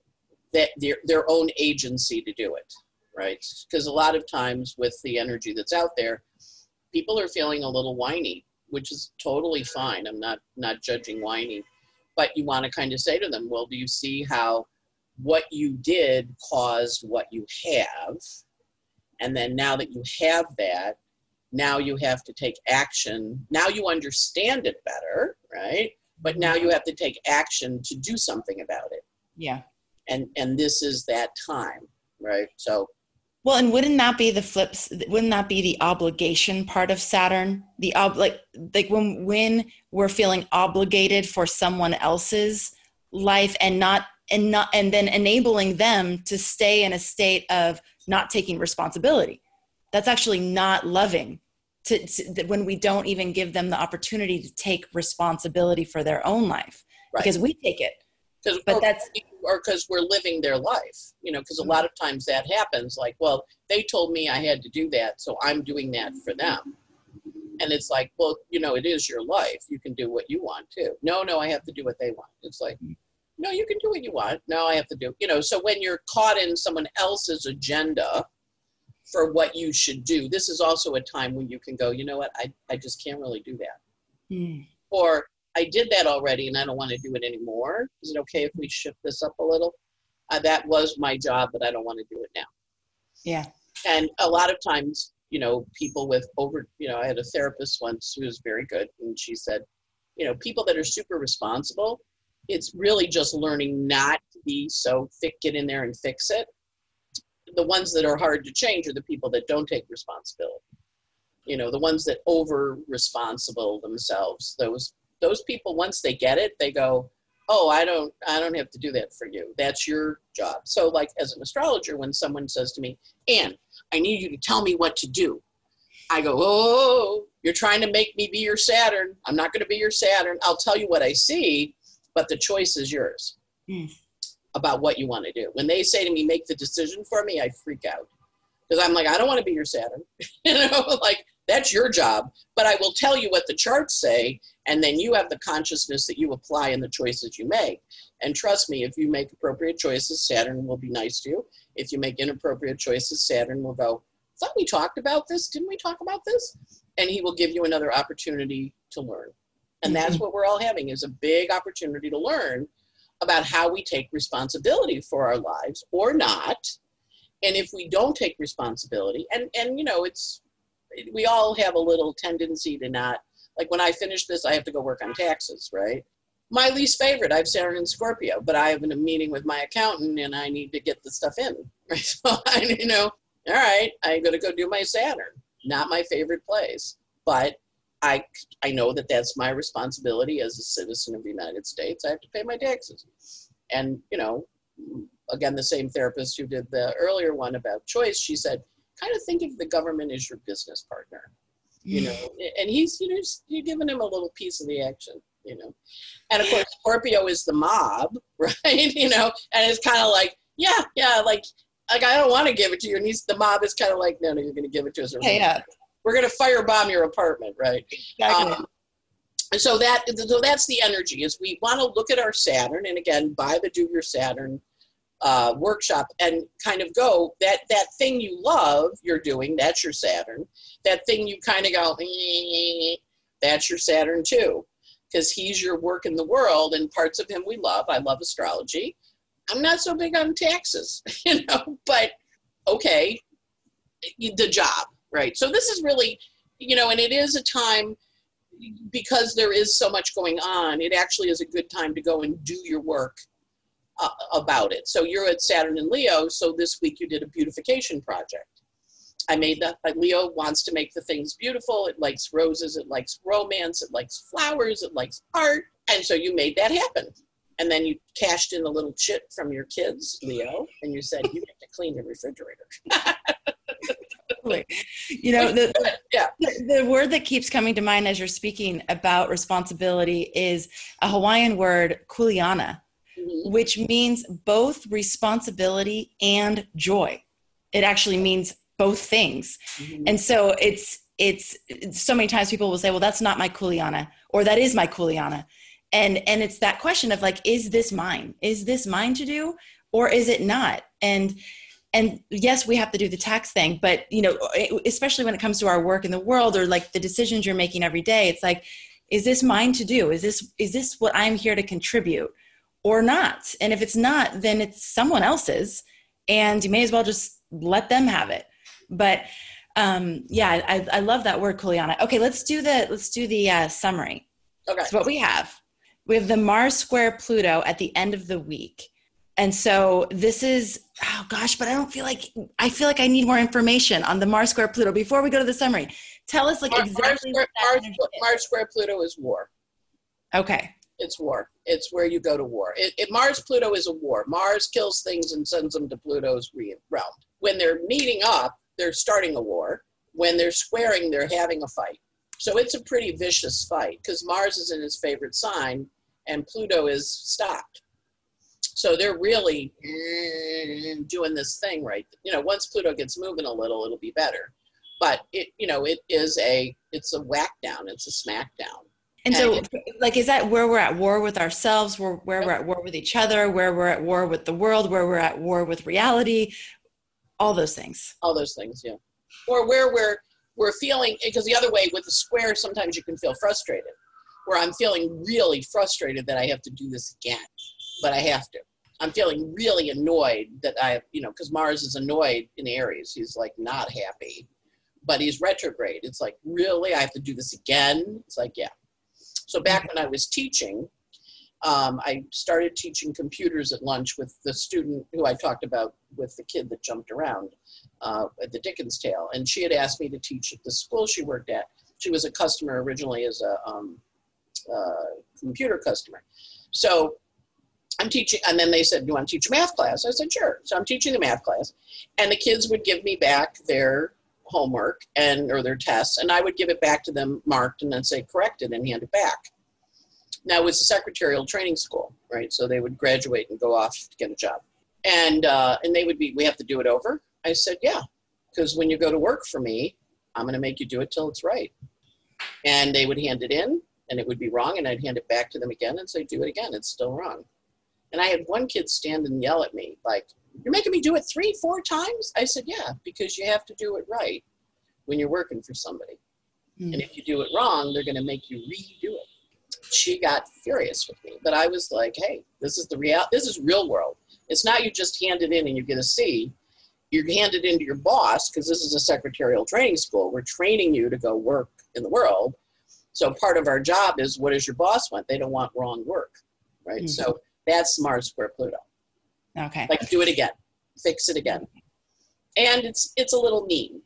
their own agency to do it, right? Because a lot of times with the energy that's out there, people are feeling a little whiny, which is totally fine. I'm not judging whiny. But you want to kind of say to them, well, do you see how what you did caused what you have? And then now that you have that, now you have to take action. Now you understand it better, right? But now you have to take action to do something about it. Yeah. And this is that time, right? So. Well, and wouldn't that be the flips? Wouldn't that be the obligation part of Saturn? The like when we're feeling obligated for someone else's life and then enabling them to stay in a state of not taking responsibility. That's actually not loving. When we don't even give them the opportunity to take responsibility for their own life, right. Because we take it. Because we're living their life, because a lot of times that happens like, well, they told me I had to do that, so I'm doing that for them. And it's like, well, it is your life. You can do what you want too. No, I have to do what they want. It's like, no, you can do what you want. No, I have to do, so when you're caught in someone else's agenda for what you should do, this is also a time when you can go, you know what, I just can't really do that. Or I did that already and I don't want to do it anymore. Is it okay if we shift this up a little? That was my job, but I don't want to do it now. Yeah. And a lot of times, people with I had a therapist once who was very good. And she said, people that are super responsible, it's really just learning not to be so thick, get in there and fix it. The ones that are hard to change are the people that don't take responsibility. The ones that over responsible themselves, those people, once they get it, they go, oh, I don't have to do that for you. That's your job. So like as an astrologer, when someone says to me, Anne, I need you to tell me what to do. I go, oh, you're trying to make me be your Saturn. I'm not going to be your Saturn. I'll tell you what I see, but the choice is yours about what you want to do. When they say to me, make the decision for me, I freak out. Because I'm like, I don't want to be your Saturn. Like, that's your job. But I will tell you what the charts say, and then you have the consciousness that you apply in the choices you make. And trust me, if you make appropriate choices, Saturn will be nice to you. If you make inappropriate choices, Saturn will go, I thought we talked about this. Didn't we talk about this? And he will give you another opportunity to learn. And that's what we're all having, is a big opportunity to learn about how we take responsibility for our lives or not. And if we don't take responsibility, and we all have a little tendency to not, like when I finish this, I have to go work on taxes, right? My least favorite, I have Saturn in Scorpio, but I have a meeting with my accountant and I need to get the stuff in, right? So all right, I'm going to go do my Saturn. Not my favorite place, but I know that that's my responsibility as a citizen of the United States. I have to pay my taxes. And, again, the same therapist who did the earlier one about choice, she said, kind of think of the government as your business partner, you know, and he's, you know, you're giving him a little piece of the action, you know. And of course, Scorpio is the mob, right? You know, and it's kind of like, yeah, like I don't want to give it to you. And the mob is kind of like, no, you're going to give it to us. Yeah. We're going to firebomb your apartment, right? Exactly. So that's the energy, is we want to look at our Saturn, and again, buy the Do Your Saturn workshop and kind of go, that thing you love you're doing, that's your Saturn. That thing you kind of go, that's your Saturn too, because he's your work in the world, and parts of him we love. I love astrology. I'm not so big on taxes, you know, but okay, the job, right? So this is really, you know, and it is a time, because there is so much going on, it actually is a good time to go and do your work about it. So you're at Saturn and Leo, so this week you did a beautification project. I made that. Leo wants to make the things beautiful. It likes roses, it likes romance, it likes flowers, it likes art. And so you made that happen. And then you cashed in a little chit from your kids, Leo, and you said, you get to clean your refrigerator. You know, the word that keeps coming to mind as you're speaking about responsibility is a Hawaiian word, kuleana, which means both responsibility and joy. It actually means both things. And so it's so many times people will say, well, that's not my kuleana, or that is my kuleana. And it's that question of like, is this mine? Is this mine to do, or is it not? And yes, we have to do the tax thing, but you know, especially when it comes to our work in the world, or like the decisions you're making every day, it's like, is this mine to do? Is this what I'm here to contribute or not? And if it's not, then it's someone else's, and you may as well just let them have it. But yeah, I love that word, kuleana. Okay, let's do the summary. Okay. So what we have the Mars square Pluto at the end of the week. And so this is, oh gosh, but I feel like I need more information on the Mars square Pluto before we go to the summary. Tell us like exactly. Mars square Pluto is war. Okay. It's war. It's where you go to war. Mars Pluto is a war. Mars kills things and sends them to Pluto's realm. When they're meeting up, they're starting a war. When they're squaring, they're having a fight. So it's a pretty vicious fight, because Mars is in his favorite sign and Pluto is stopped. So they're really doing this thing, right? You know, once Pluto gets moving a little, it'll be better. But it's a whack down. It's a smack down. And so, like, is that where we're at war with ourselves, where we're at war with each other, where we're at war with the world, where we're at war with reality, all those things? All those things, yeah. Or where we're feeling, because the other way with the square, sometimes you can feel frustrated, where I'm feeling really frustrated that I have to do this again, but I have to. I'm feeling really annoyed that because Mars is annoyed in Aries. He's like not happy, but he's retrograde. It's like, really, I have to do this again? It's like, yeah. So back when I was teaching, I started teaching computers at lunch with the student who I talked about with the kid that jumped around at the Dickens Tale. And she had asked me to teach at the school she worked at. She was a customer originally as a computer customer. So I'm teaching, and then they said, do you want to teach a math class? I said, sure. So I'm teaching the math class, and the kids would give me back their homework or their tests, and I would give it back to them marked and then say corrected and hand it back. Now it's a secretarial training school, right? So they would graduate and go off to get a job. And they would be, we have to do it over? I said, yeah, because when you go to work for me, I'm going to make you do it till it's right. And they would hand it in, and it would be wrong, and I'd hand it back to them again and say, do it again, it's still wrong. And I had one kid stand and yell at me, like, you're making me do it 3-4 times? I said, yeah, because you have to do it right when you're working for somebody. And if you do it wrong, they're going to make you redo it. She got furious with me, but I was like, hey, this is this is real world. It's not you just hand it in and you get a C. You hand it in to your boss, because this is a secretarial training school. We're training you to go work in the world. So part of our job is, what does your boss want? They don't want wrong work, right? So that's Mars square Pluto. Okay. Like, do it again, fix it again. And it's a little mean.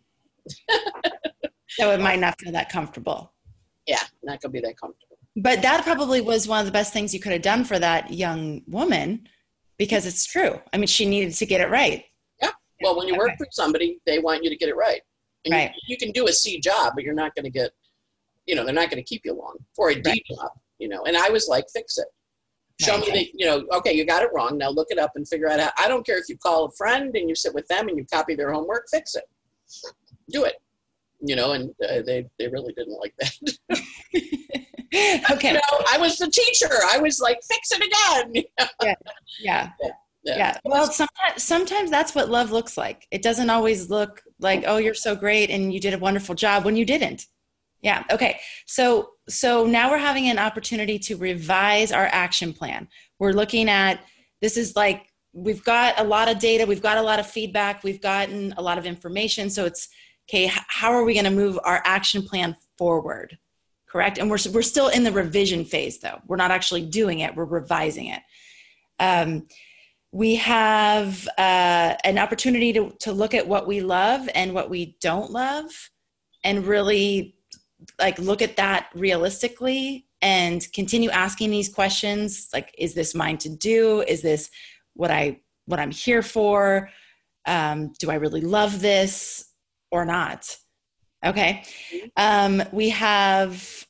So it might not feel that comfortable. Yeah, not gonna be that comfortable. But that probably was one of the best things you could have done for that young woman, because it's true. I mean, she needed to get it right. Yeah. Well, when you work for somebody, they want you to get it right. And right. you can do a C job, but you're not going to get, they're not going to keep you long for a D job, and I was like, fix it. Show me that, okay, you got it wrong. Now look it up and figure out how. I don't care if you call a friend and you sit with them and you copy their homework, fix it. Do it. And they really didn't like that. Okay. I was the teacher. I was like, fix it again. Yeah. Well, sometimes that's what love looks like. It doesn't always look like, oh, you're so great and you did a wonderful job when you didn't. Yeah. Okay. So now we're having an opportunity to revise our action plan. We're looking at, this is like, we've got a lot of data. We've got a lot of feedback. We've gotten a lot of information. So it's, okay, how are we going to move our action plan forward? Correct. And we're still in the revision phase though. We're not actually doing it. We're revising it. We have an opportunity to look at what we love and what we don't love and really look at that realistically and continue asking these questions. Like, is this mine to do? Is this what I'm here for? Do I really love this or not? Okay. We have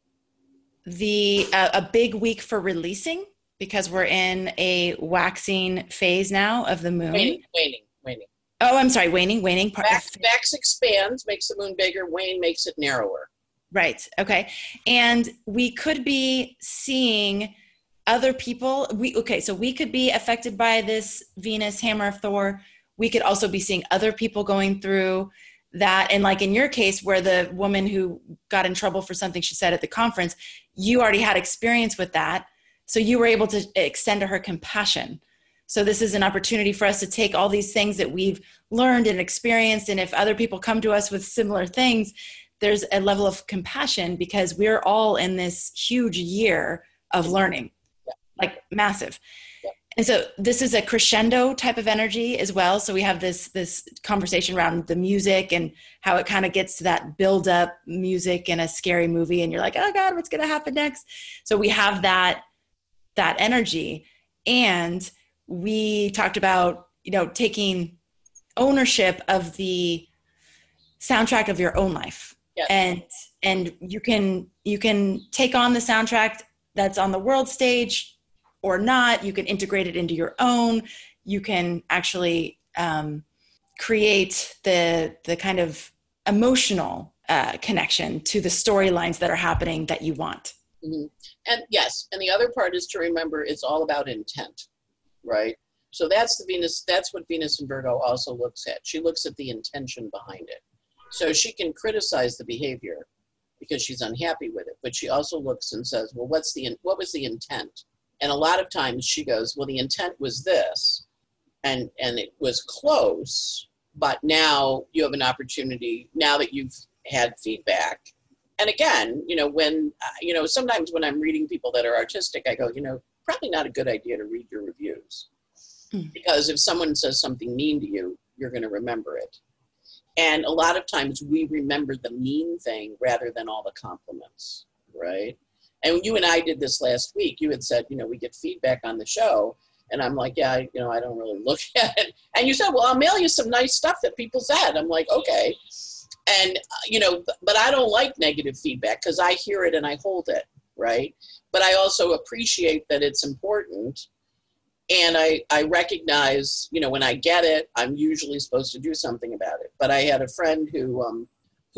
a big week for releasing because we're in a waxing phase now of the moon. Waning. Oh, I'm sorry. Waning. Wax expands, makes the moon bigger. Wane makes it narrower. Right. Okay. And we could be seeing other people. So we could be affected by this Venus hammer of Thor. We could also be seeing other people going through that. And like in your case, where the woman who got in trouble for something she said at the conference, you already had experience with that. So you were able to extend to her compassion. So this is an opportunity for us to take all these things that we've learned and experienced. And if other people come to us with similar things, there's a level of compassion because we're all in this huge year of learning, like massive. And so this is a crescendo type of energy as well. So we have this conversation around the music and how it kind of gets to that build up music in a scary movie. And you're like, oh God, what's going to happen next? So we have that energy. And we talked about, taking ownership of the soundtrack of your own life. Yeah. And you can take on the soundtrack that's on the world stage or not. You can integrate it into your own. You can actually create the kind of emotional connection to the storylines that are happening that you want. Mm-hmm. And yes, and the other part is to remember it's all about intent, right? So that's what Venus in Virgo also looks at. She looks at the intention behind it. So she can criticize the behavior because she's unhappy with it, but she also looks and says, well, what was the intent? And a lot of times she goes, well, the intent was this, and it was close, but now you have an opportunity, now that you've had feedback. And again, when, sometimes when I'm reading people that are artistic, I go, probably not a good idea to read your reviews. Because if someone says something mean to you, you're going to remember it. And a lot of times we remember the mean thing rather than all the compliments, right? And you and I did this last week. You had said, we get feedback on the show. And I'm like, yeah, I don't really look at it. And you said, well, I'll mail you some nice stuff that people said. I'm like, okay. And, but I don't like negative feedback because I hear it and I hold it, right? But I also appreciate that it's important. And I recognize, when I get it, I'm usually supposed to do something about it. But I had a friend who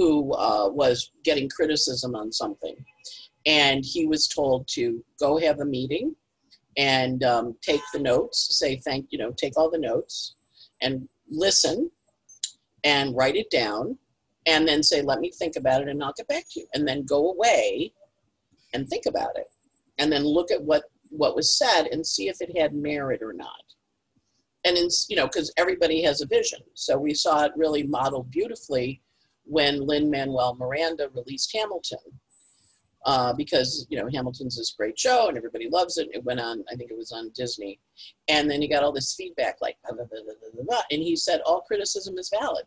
was getting criticism on something. And he was told to go have a meeting and take the notes, take all the notes and listen and write it down and then say, let me think about it and I'll get back to you. And then go away and think about it. And then look at what was said and see if it had merit or not. And because everybody has a vision. So we saw it really modeled beautifully when Lin-Manuel Miranda released Hamilton. Because, Hamilton's this great show and everybody loves it. It went on, I think it was on Disney. And then he got all this feedback like, blah, blah, blah, blah, blah, and he said, all criticism is valid.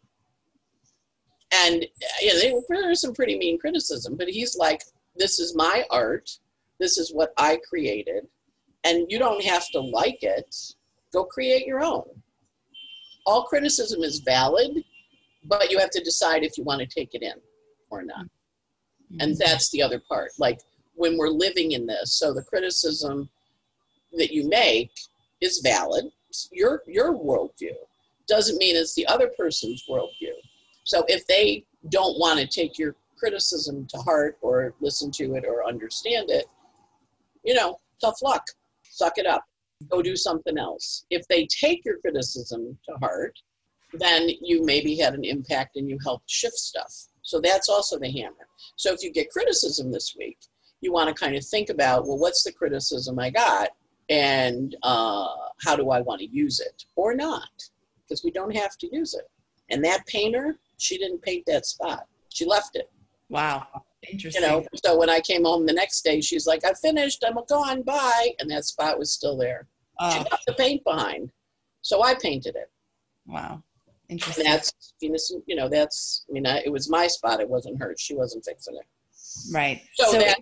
And there was some pretty mean criticism, but he's like, this is my art. This is what I created. And you don't have to like it. Go create your own. all criticism is valid, but you have to decide if you want to take it in or not. And that's the other part. Like when we're living in this, so the criticism that you make is valid. It's your worldview doesn't mean it's the other person's worldview. So if they don't want to take your criticism to heart or listen to it or understand it, tough luck. Suck it up. Go do something else. If they take your criticism to heart, then you maybe had an impact and you helped shift stuff. So that's also the hammer. So if you get criticism this week, you want to kind of think about, well, what's the criticism I got? And how do I want to use it or not? Because we don't have to use it. And that painter, she didn't paint that spot. She left it. Wow. Interesting. So when I came home the next day, she's like, I finished, I'm gone, bye. And that spot was still there. She left the paint behind. So I painted it. Wow. Interesting. And that's Venus, it was my spot. It wasn't hers. She wasn't fixing it. Right. So that,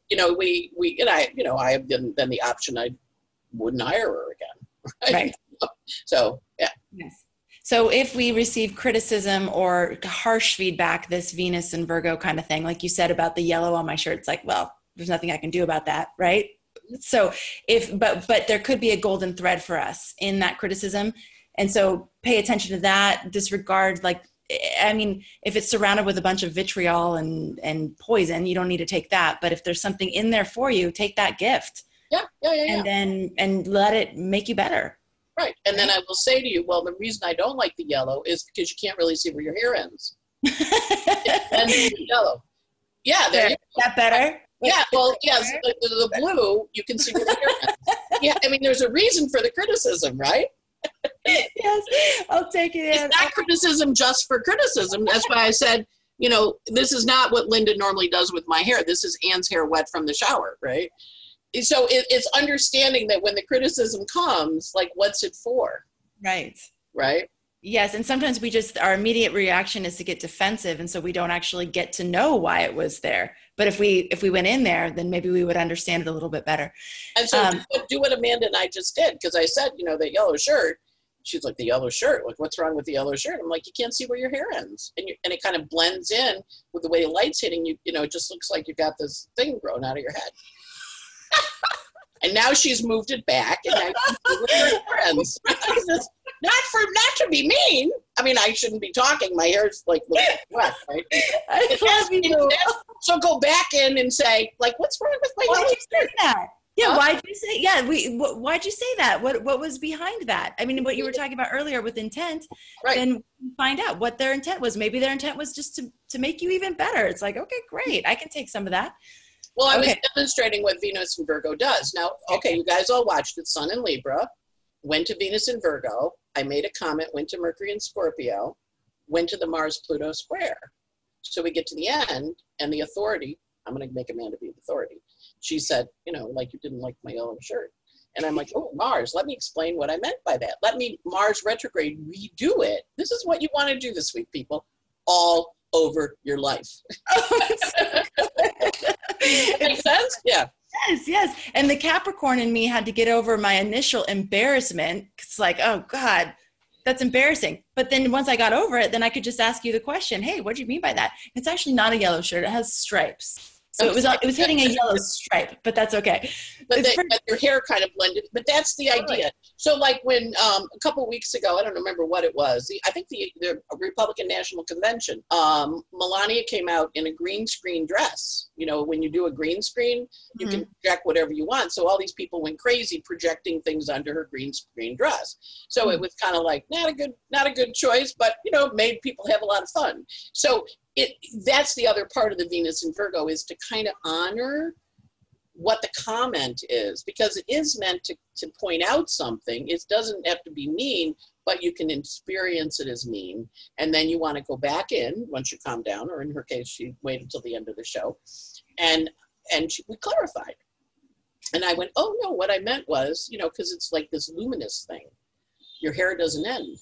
I have been the option. I wouldn't hire her again. Right. So, yeah. Yes. So if we receive criticism or harsh feedback, this Venus and Virgo kind of thing, like you said about the yellow on my shirt, it's like, well, there's nothing I can do about that. Right. So but there could be a golden thread for us in that criticism. And so pay attention to that, disregard, if it's surrounded with a bunch of vitriol and poison, you don't need to take that. But if there's something in there for you, take that gift. Yeah. And let it make you better. Right. And then I will say to you, well, the reason I don't like the yellow is because you can't really see where your hair ends. It ends in yellow. Yeah. Is that better? Yeah. Well, yes. The blue, you can see where the hair ends. Yeah. There's a reason for the criticism, right? Yes. I'll take it in. It's not criticism just for criticism. That's why I said, this is not what Linda normally does with my hair. This is Anne's hair wet from the shower, right? So it's understanding that when the criticism comes, like, what's it for? Right. Right. Yes. And sometimes our immediate reaction is to get defensive. And so we don't actually get to know why it was there. But if we went in there, then maybe we would understand it a little bit better. And so do what Amanda and I just did. Because I said, the yellow shirt. She's like, the yellow shirt? Like, what's wrong with the yellow shirt? I'm like, you can't see where your hair ends. And it kind of blends in with the way the light's hitting you. It just looks like you've got this thing growing out of your head. And now she's moved it back, and now she's with her friends. Not to be mean. I shouldn't be talking. My hair's like wet, right? I love you. So go back in and say, like, what's wrong with my yellow shirt? That? Yeah, huh? Why'd you say? Yeah, why'd you say that? What was behind that? What you were talking about earlier with intent. Right. Then find out what their intent was. Maybe their intent was just to make you even better. It's like, okay, great, I can take some of that. Well, I was demonstrating what Venus and Virgo does. Now, okay, you guys all watched it. Sun in Libra, went to Venus and Virgo. I made a comment, went to Mercury and Scorpio, went to the Mars-Pluto square. So we get to the end, and the authority, I'm going to make Amanda be the authority. She said, like you didn't like my yellow shirt. And I'm like, oh, Mars, let me explain what I meant by that. Let me, Mars retrograde, redo it. This is what you want to do this week, people. All over your life. Makes sense? Yeah. Yes. And the Capricorn in me had to get over my initial embarrassment. It's like, oh God, that's embarrassing. But then once I got over it, then I could just ask you the question, hey, what do you mean by that? It's actually not a yellow shirt. It has stripes. So it was hitting a yellow stripe, but that's okay. But your hair kind of blended. But that's the idea. So like when a couple of weeks ago, I don't remember what it was. I think the Republican National Convention, Melania came out in a green screen dress. When you do a green screen, you can project whatever you want. So all these people went crazy projecting things under her green screen dress. So it was kind of like not a good choice, but made people have a lot of fun. So that's the other part of the Venus and Virgo is to kind of honor what the comment is, because it is meant to point out something. It doesn't have to be mean, but you can experience it as mean. And then you want to go back in once you calm down, or in her case, she waited until the end of the show. And we clarified. And I went, oh no, what I meant was, because it's like this luminous thing. Your hair doesn't end.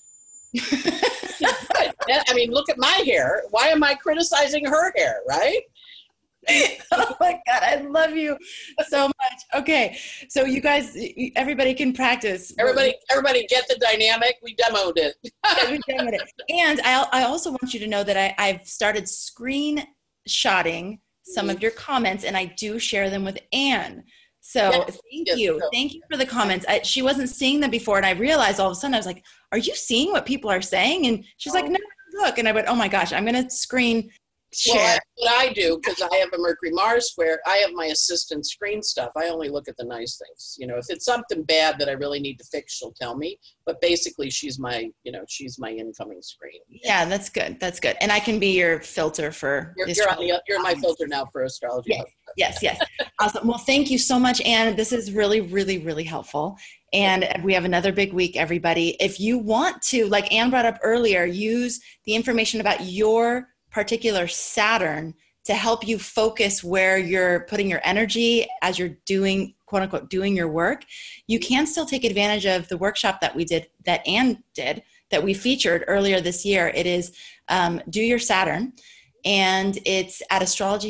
Look at my hair. Why am I criticizing her hair, right? Oh my God, I love you so much. Okay, so you guys, everybody can practice. Everybody get the dynamic. We demoed it. Yeah, we demoed it. And I also want you to know that I've started screenshotting some of your comments, and I do share them with Anne. So Yes, thank yes, you. so- Thank you for the comments. She wasn't seeing them before, and I realized all of a sudden, I was like, are you seeing what people are saying? And she's like, no, look. And I went, oh my gosh, I'm going to screen share. Well, what I do, because I have a Mercury Mars square, I have my assistant screen stuff. I only look at the nice things. You know, if it's something bad that I really need to fix, she'll tell me. But basically, she's my incoming screen. Yeah, that's good. That's good. And I can be your filter for You're my filter now for astrology. Yes. Awesome. Well, thank you so much, Anne. This is really, really, really helpful. And we have another big week, everybody. If you want to, like Anne brought up earlier, use the information about your particular Saturn to help you focus where you're putting your energy as you're doing, quote unquote, doing your work. You can still take advantage of the workshop that we did, that Anne did, that we featured earlier this year. It is Do Your Saturn, and it's at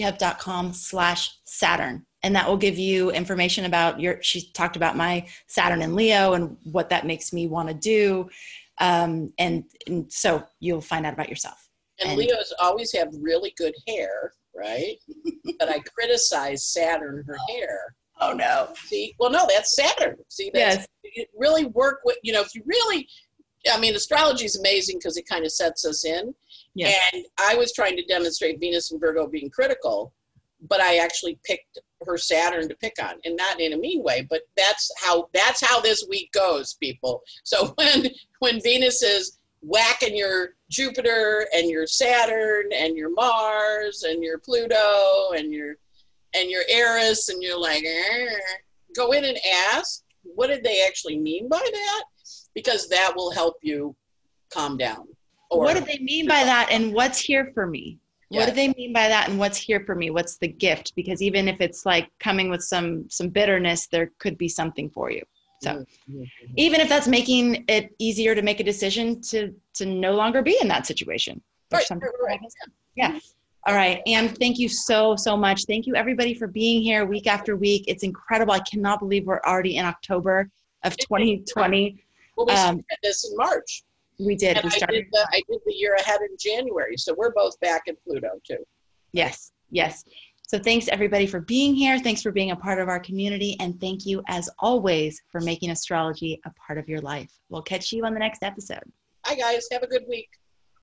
astrologyhub.com/Saturn. And that will give you information about she talked about my Saturn in Leo and what that makes me want to do. And so you'll find out about yourself. And Leos always have really good hair, right? But I criticize Saturn, her hair. Oh no. See, well, no, that's Saturn. See, that's really work with, if you really, astrology is amazing because it kind of sets us in. Yes. And I was trying to demonstrate Venus and Virgo being critical, but I actually picked her Saturn to pick on, and not in a mean way, but that's how this week goes, people. So when Venus is whacking your Jupiter and your Saturn and your Mars and your Pluto and your Eris, and you're like, go in and ask, what did they actually mean by that? Because that will help you calm down. What do they mean by that, and what's here for me? What do they mean by that, and what's here for me? What's the gift? Because even if it's like coming with some bitterness, there could be something for you. So even if that's making it easier to make a decision to no longer be in that situation. Right. Yeah. All right. And thank you so, so much. Thank you everybody for being here week after week. It's incredible. I cannot believe we're already in October of 2020. Well, we started this in March. We did. And I did the year ahead in January. So we're both back in Pluto too. Yes. So thanks everybody for being here. Thanks for being a part of our community. And thank you as always for making astrology a part of your life. We'll catch you on the next episode. Hi guys. Have a good week.